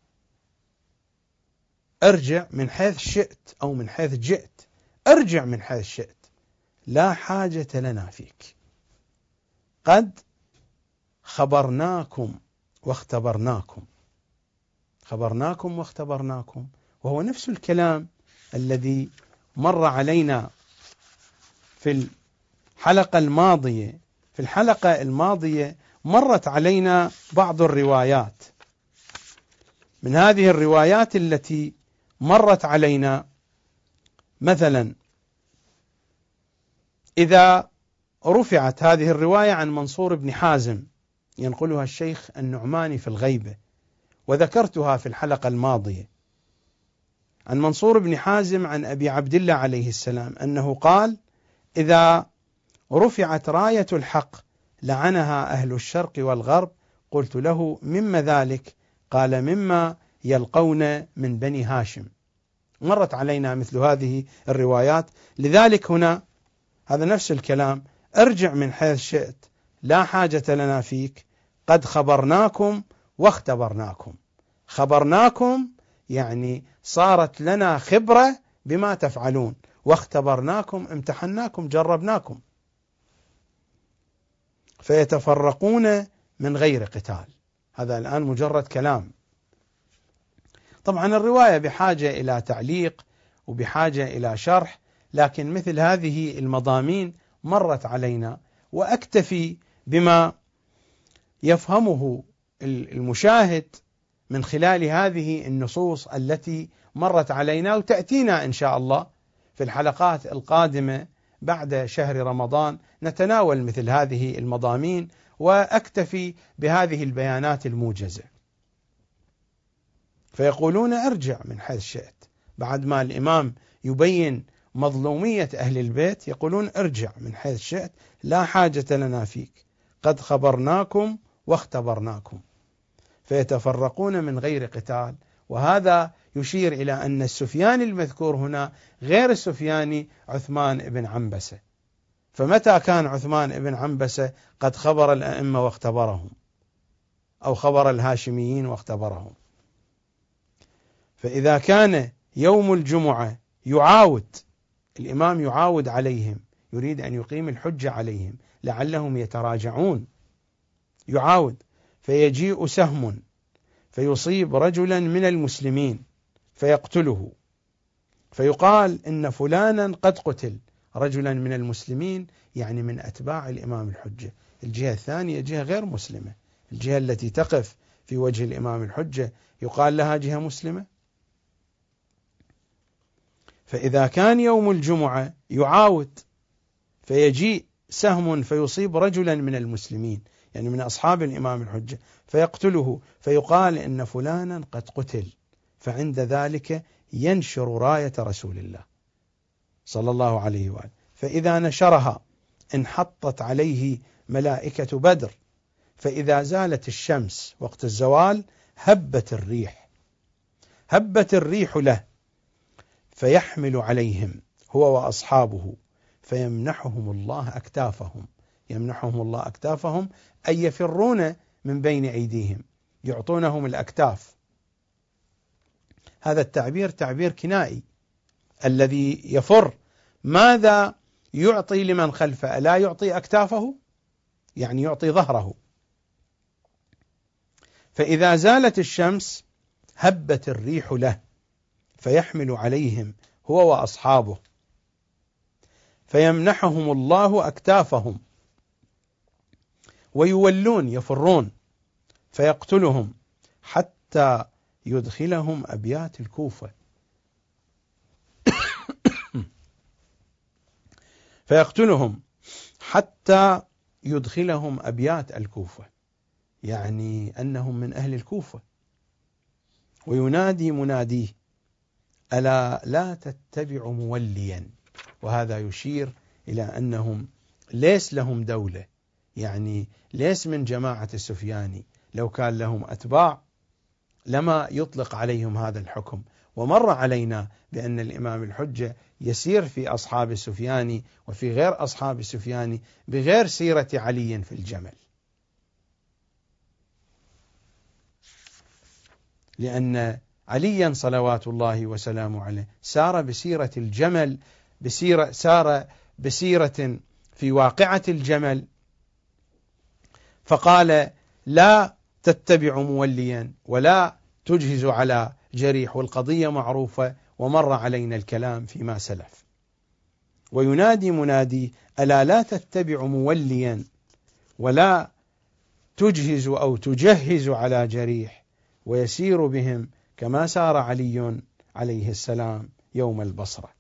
ارجع من حيث شئت أو من حيث جئت، ارجع من حيث شئت، لا حاجة لنا فيك، قد خبرناكم واختبرناكم. خبرناكم واختبرناكم، وهو نفس الكلام الذي مر علينا في الحلقة الماضية. في الحلقة الماضية مرت علينا بعض الروايات. من هذه الروايات التي مرت علينا مثلا إذا رفعت هذه الرواية عن منصور بن حازم ينقلها الشيخ النعماني في الغيبة، وذكرتها في الحلقة الماضية، عن منصور بن حازم عن أبي عبد الله عليه السلام أنه قال: إذا رفعت راية الحق لعنها أهل الشرق والغرب. قلت له: مما ذلك؟ قال: مما يلقون من بني هاشم. مرت علينا مثل هذه الروايات. لذلك هنا هذا نفس الكلام: ارجع من حيث شئت، لا حاجة لنا فيك، قد خبرناكم واختبرناكم. خبرناكم يعني صارت لنا خبرة بما تفعلون، واختبرناكم امتحناكم جربناكم. فيتفرقون من غير قتال. هذا الآن مجرد كلام. طبعا الرواية بحاجة إلى تعليق وبحاجة إلى شرح، لكن مثل هذه المضامين مرت علينا، وأكتفي بما يفهمه المشاهد من خلال هذه النصوص التي مرت علينا، وتأتينا إن شاء الله في الحلقات القادمة بعد شهر رمضان نتناول مثل هذه المضامين، وأكتفي بهذه البيانات الموجزة. فيقولون: ارجع من حيث شئت. بعد ما الإمام يبين مظلومية أهل البيت يقولون: ارجع من حيث شئت، لا حاجة لنا فيك، قد خبرناكم واختبرناكم. فيتفرقون من غير قتال. وهذا يشير إلى أن السفياني المذكور هنا غير السفياني عثمان بن عنبسة. فمتى كان عثمان بن عنبسة قد خبر الأئمة واختبرهم، أو خبر الهاشميين واختبرهم؟ فإذا كان يوم الجمعة يعاود الإمام يعاود عليهم، يريد أن يقيم الحجة عليهم لعلهم يتراجعون، يعاود، فيجيء سهم فيصيب رجلا من المسلمين فيقتله، فيقال إن فلانا قد قتل، رجلا من المسلمين يعني من أتباع الإمام الحجة. الجهة الثانية جهة غير مسلمة، الجهة التي تقف في وجه الإمام الحجة يقال لها جهة مسلمة. فإذا كان يوم الجمعة يعاود فيجيء سهم فيصيب رجلا من المسلمين يعني من أصحاب الإمام الحجة فيقتله، فيقال إن فلانا قد قتل، فعند ذلك ينشر راية رسول الله صلى الله عليه وآله، فإذا نشرها انحطت عليه ملائكة بدر، فإذا زالت الشمس وقت الزوال هبت الريح له، فيحمل عليهم هو وأصحابه فيمنحهم الله أكتافهم. يمنحهم الله أكتافهم أي يفرون من بين أيديهم، يعطونهم الأكتاف. هذا التعبير تعبير كنائي، الذي يفر ماذا يعطي لمن خلفه؟ ألا يعطي أكتافه؟ يعني يعطي ظهره. فإذا زالت الشمس هبت الريح له فيحمل عليهم هو وأصحابه فيمنحهم الله أكتافهم، ويولون يفرون فيقتلهم حتى يدخلهم أبيات الكوفة فيقتلهم حتى يدخلهم أبيات الكوفة، يعني أنهم من أهل الكوفة. وينادي مناديه: ألا لا تتبع موليا. وهذا يشير إلى أنهم ليس لهم دولة، يعني ليس من جماعة السفياني. لو كان لهم أتباع لما يطلق عليهم هذا الحكم. ومر علينا بأن الإمام الحجة يسير في أصحاب السفياني وفي غير أصحاب السفياني بغير سيرة علي في الجمل، لأن عليا صلوات الله وسلامه عليه سار بسيرة الجمل، سار بسيرة في واقعة الجمل، فقال: لا تتبع موليا ولا تجهز على جريح. والقضية معروفة ومر علينا الكلام فيما سلف. وينادي منادي: ألا لا تتبع موليا ولا تجهز أو تجهز على جريح، ويسير بهم كما سار علي عليه السلام يوم البصرة.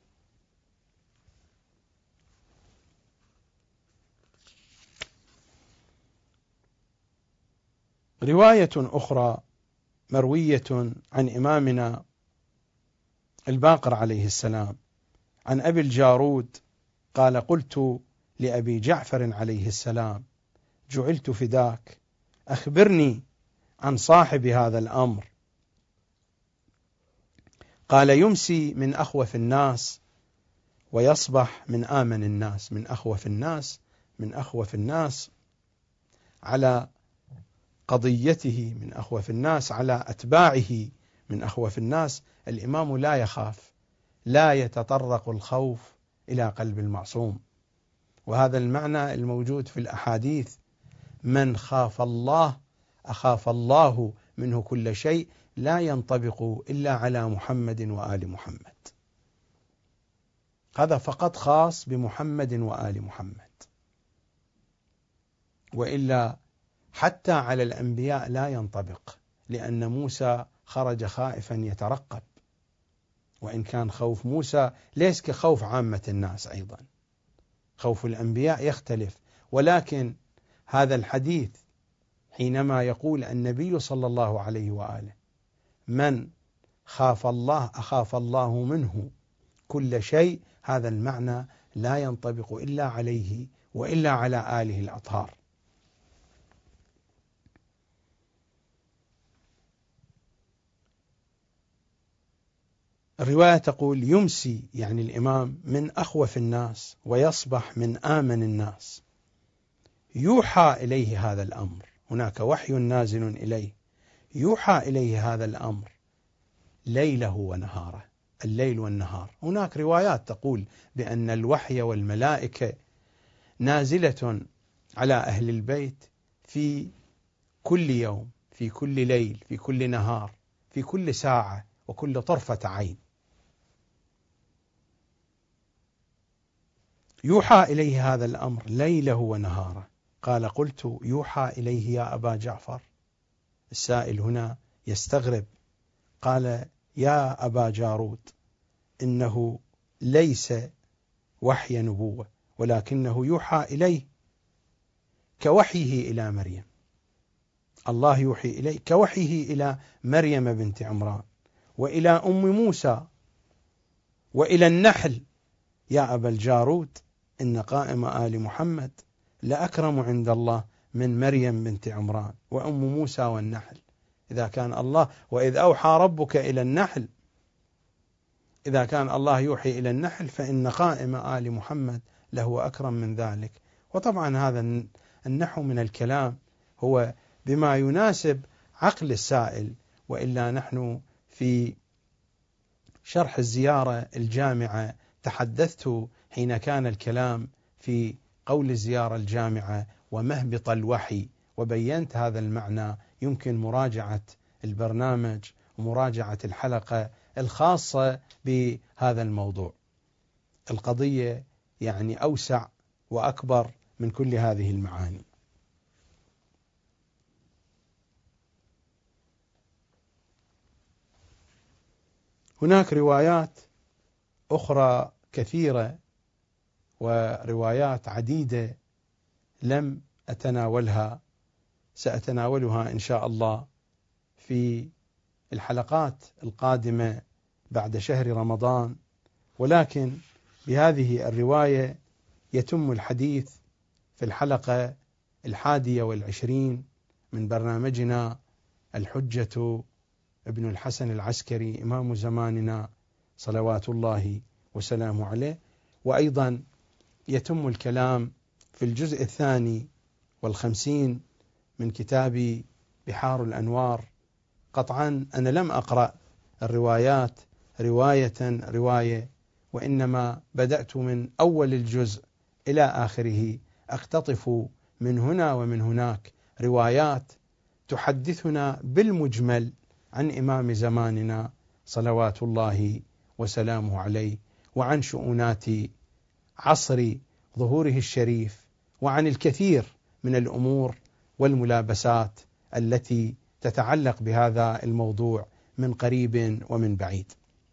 رواية أخرى مروية عن إمامنا الباقر عليه السلام عن أبي الجارود قال: قلت لأبي جعفر عليه السلام: جعلت فداك، أخبرني عن صاحب هذا الأمر. قال: يمسي من أخوف الناس ويصبح من آمن الناس. من أخوف الناس، من أخوف الناس على قضيته، من أخوف الناس على أتباعه، من أخوف الناس. الإمام لا يخاف، لا يتطرق الخوف إلى قلب المعصوم. وهذا المعنى الموجود في الأحاديث: من خاف الله أخاف الله منه كل شيء، لا ينطبق إلا على محمد وآل محمد. هذا فقط خاص بمحمد وآل محمد، وإلا حتى على الأنبياء لا ينطبق، لأن موسى خرج خائفا يترقب، وإن كان خوف موسى ليس كخوف عامة الناس، أيضا خوف الأنبياء يختلف. ولكن هذا الحديث حينما يقول النبي صلى الله عليه وآله: من خاف الله أخاف الله منه كل شيء، هذا المعنى لا ينطبق إلا عليه وإلا على آله الأطهار. الرواية تقول: يمسي يعني الإمام من أخوف الناس ويصبح من آمن الناس. يوحى إليه هذا الأمر، هناك وحي نازل إليه، يوحى إليه هذا الأمر ليله ونهاره، الليل والنهار. هناك روايات تقول بأن الوحي والملائكة نازلة على أهل البيت في كل يوم، في كل ليل، في كل نهار، في كل ساعة وكل طرفة عين. يوحى إليه هذا الأمر ليله ونهاره. قال: قلت: يوحى إليه يا أبا جعفر؟ السائل هنا يستغرب، قال: يا أبا جارود، إنه ليس وحي نبوة، ولكنه يوحى إليه كوحيه إلى مريم. الله يوحي إليه كوحيه إلى مريم بنت عمران وإلى أم موسى وإلى النحل. يا أبا الجارود، إن قائم آل محمد لأكرم عند الله من مريم بنت عمران وأم موسى والنحل. إذا كان الله وإذ أوحى ربك إلى النحل، إذا كان الله يوحي إلى النحل فإن قائم آل محمد له أكرم من ذلك. وطبعا هذا النحو من الكلام هو بما يناسب عقل السائل، وإلا نحن في شرح الزيارة الجامعة تحدثت حين كان الكلام في قول الزيارة الجامعة ومهبط الوحي، وبينت هذا المعنى. يمكن مراجعة البرنامج ومراجعة الحلقة الخاصة بهذا الموضوع. القضية يعني أوسع وأكبر من كل هذه المعاني. هناك روايات أخرى كثيرة وروايات عديدة لم أتناولها، سأتناولها إن شاء الله في الحلقات القادمة بعد شهر رمضان، ولكن بهذه الرواية يتم الحديث في الحلقة 21 من برنامجنا الحجة ابن الحسن العسكري إمام زماننا صلوات الله وسلامه عليه. وأيضا يتم الكلام في الجزء 52 من كتاب بحار الأنوار. قطعا أنا لم أقرأ الروايات رواية، وإنما بدأت من أول الجزء إلى آخره، أقتطف من هنا ومن هناك روايات تحدثنا بالمجمل عن إمام زماننا صلوات الله وسلامه عليه، وعن شؤونات عصر ظهوره الشريف، وعن الكثير من الأمور والملابسات التي تتعلق بهذا الموضوع من قريب ومن بعيد.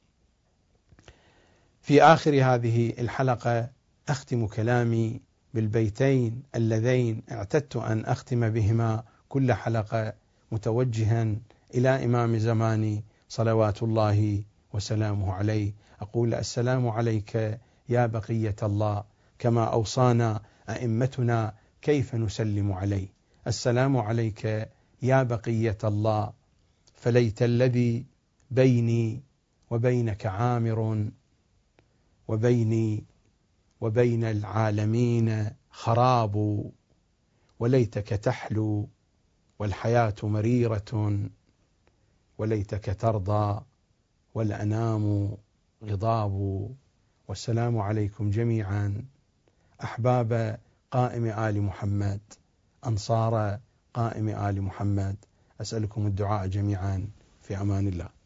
في آخر هذه الحلقة أختم كلامي بالبيتين اللذين اعتدت أن أختم بهما كل حلقة، متوجها إلى إمام زماني صلوات الله وسلامه عليه. أقول: السلام عليك يا بقية الله، كما أوصانا أئمتنا كيف نسلم عليه. السلام عليك يا بقية الله، فليت الذي بيني وبينك عامر، وبيني وبين العالمين خراب، وليتك تحلو والحياة مريرة، وليتك ترضى والأنام غضاب. والسلام عليكم جميعا أحباب قائم آل محمد، أنصار قائم آل محمد. أسألكم الدعاء جميعا، في أمان الله.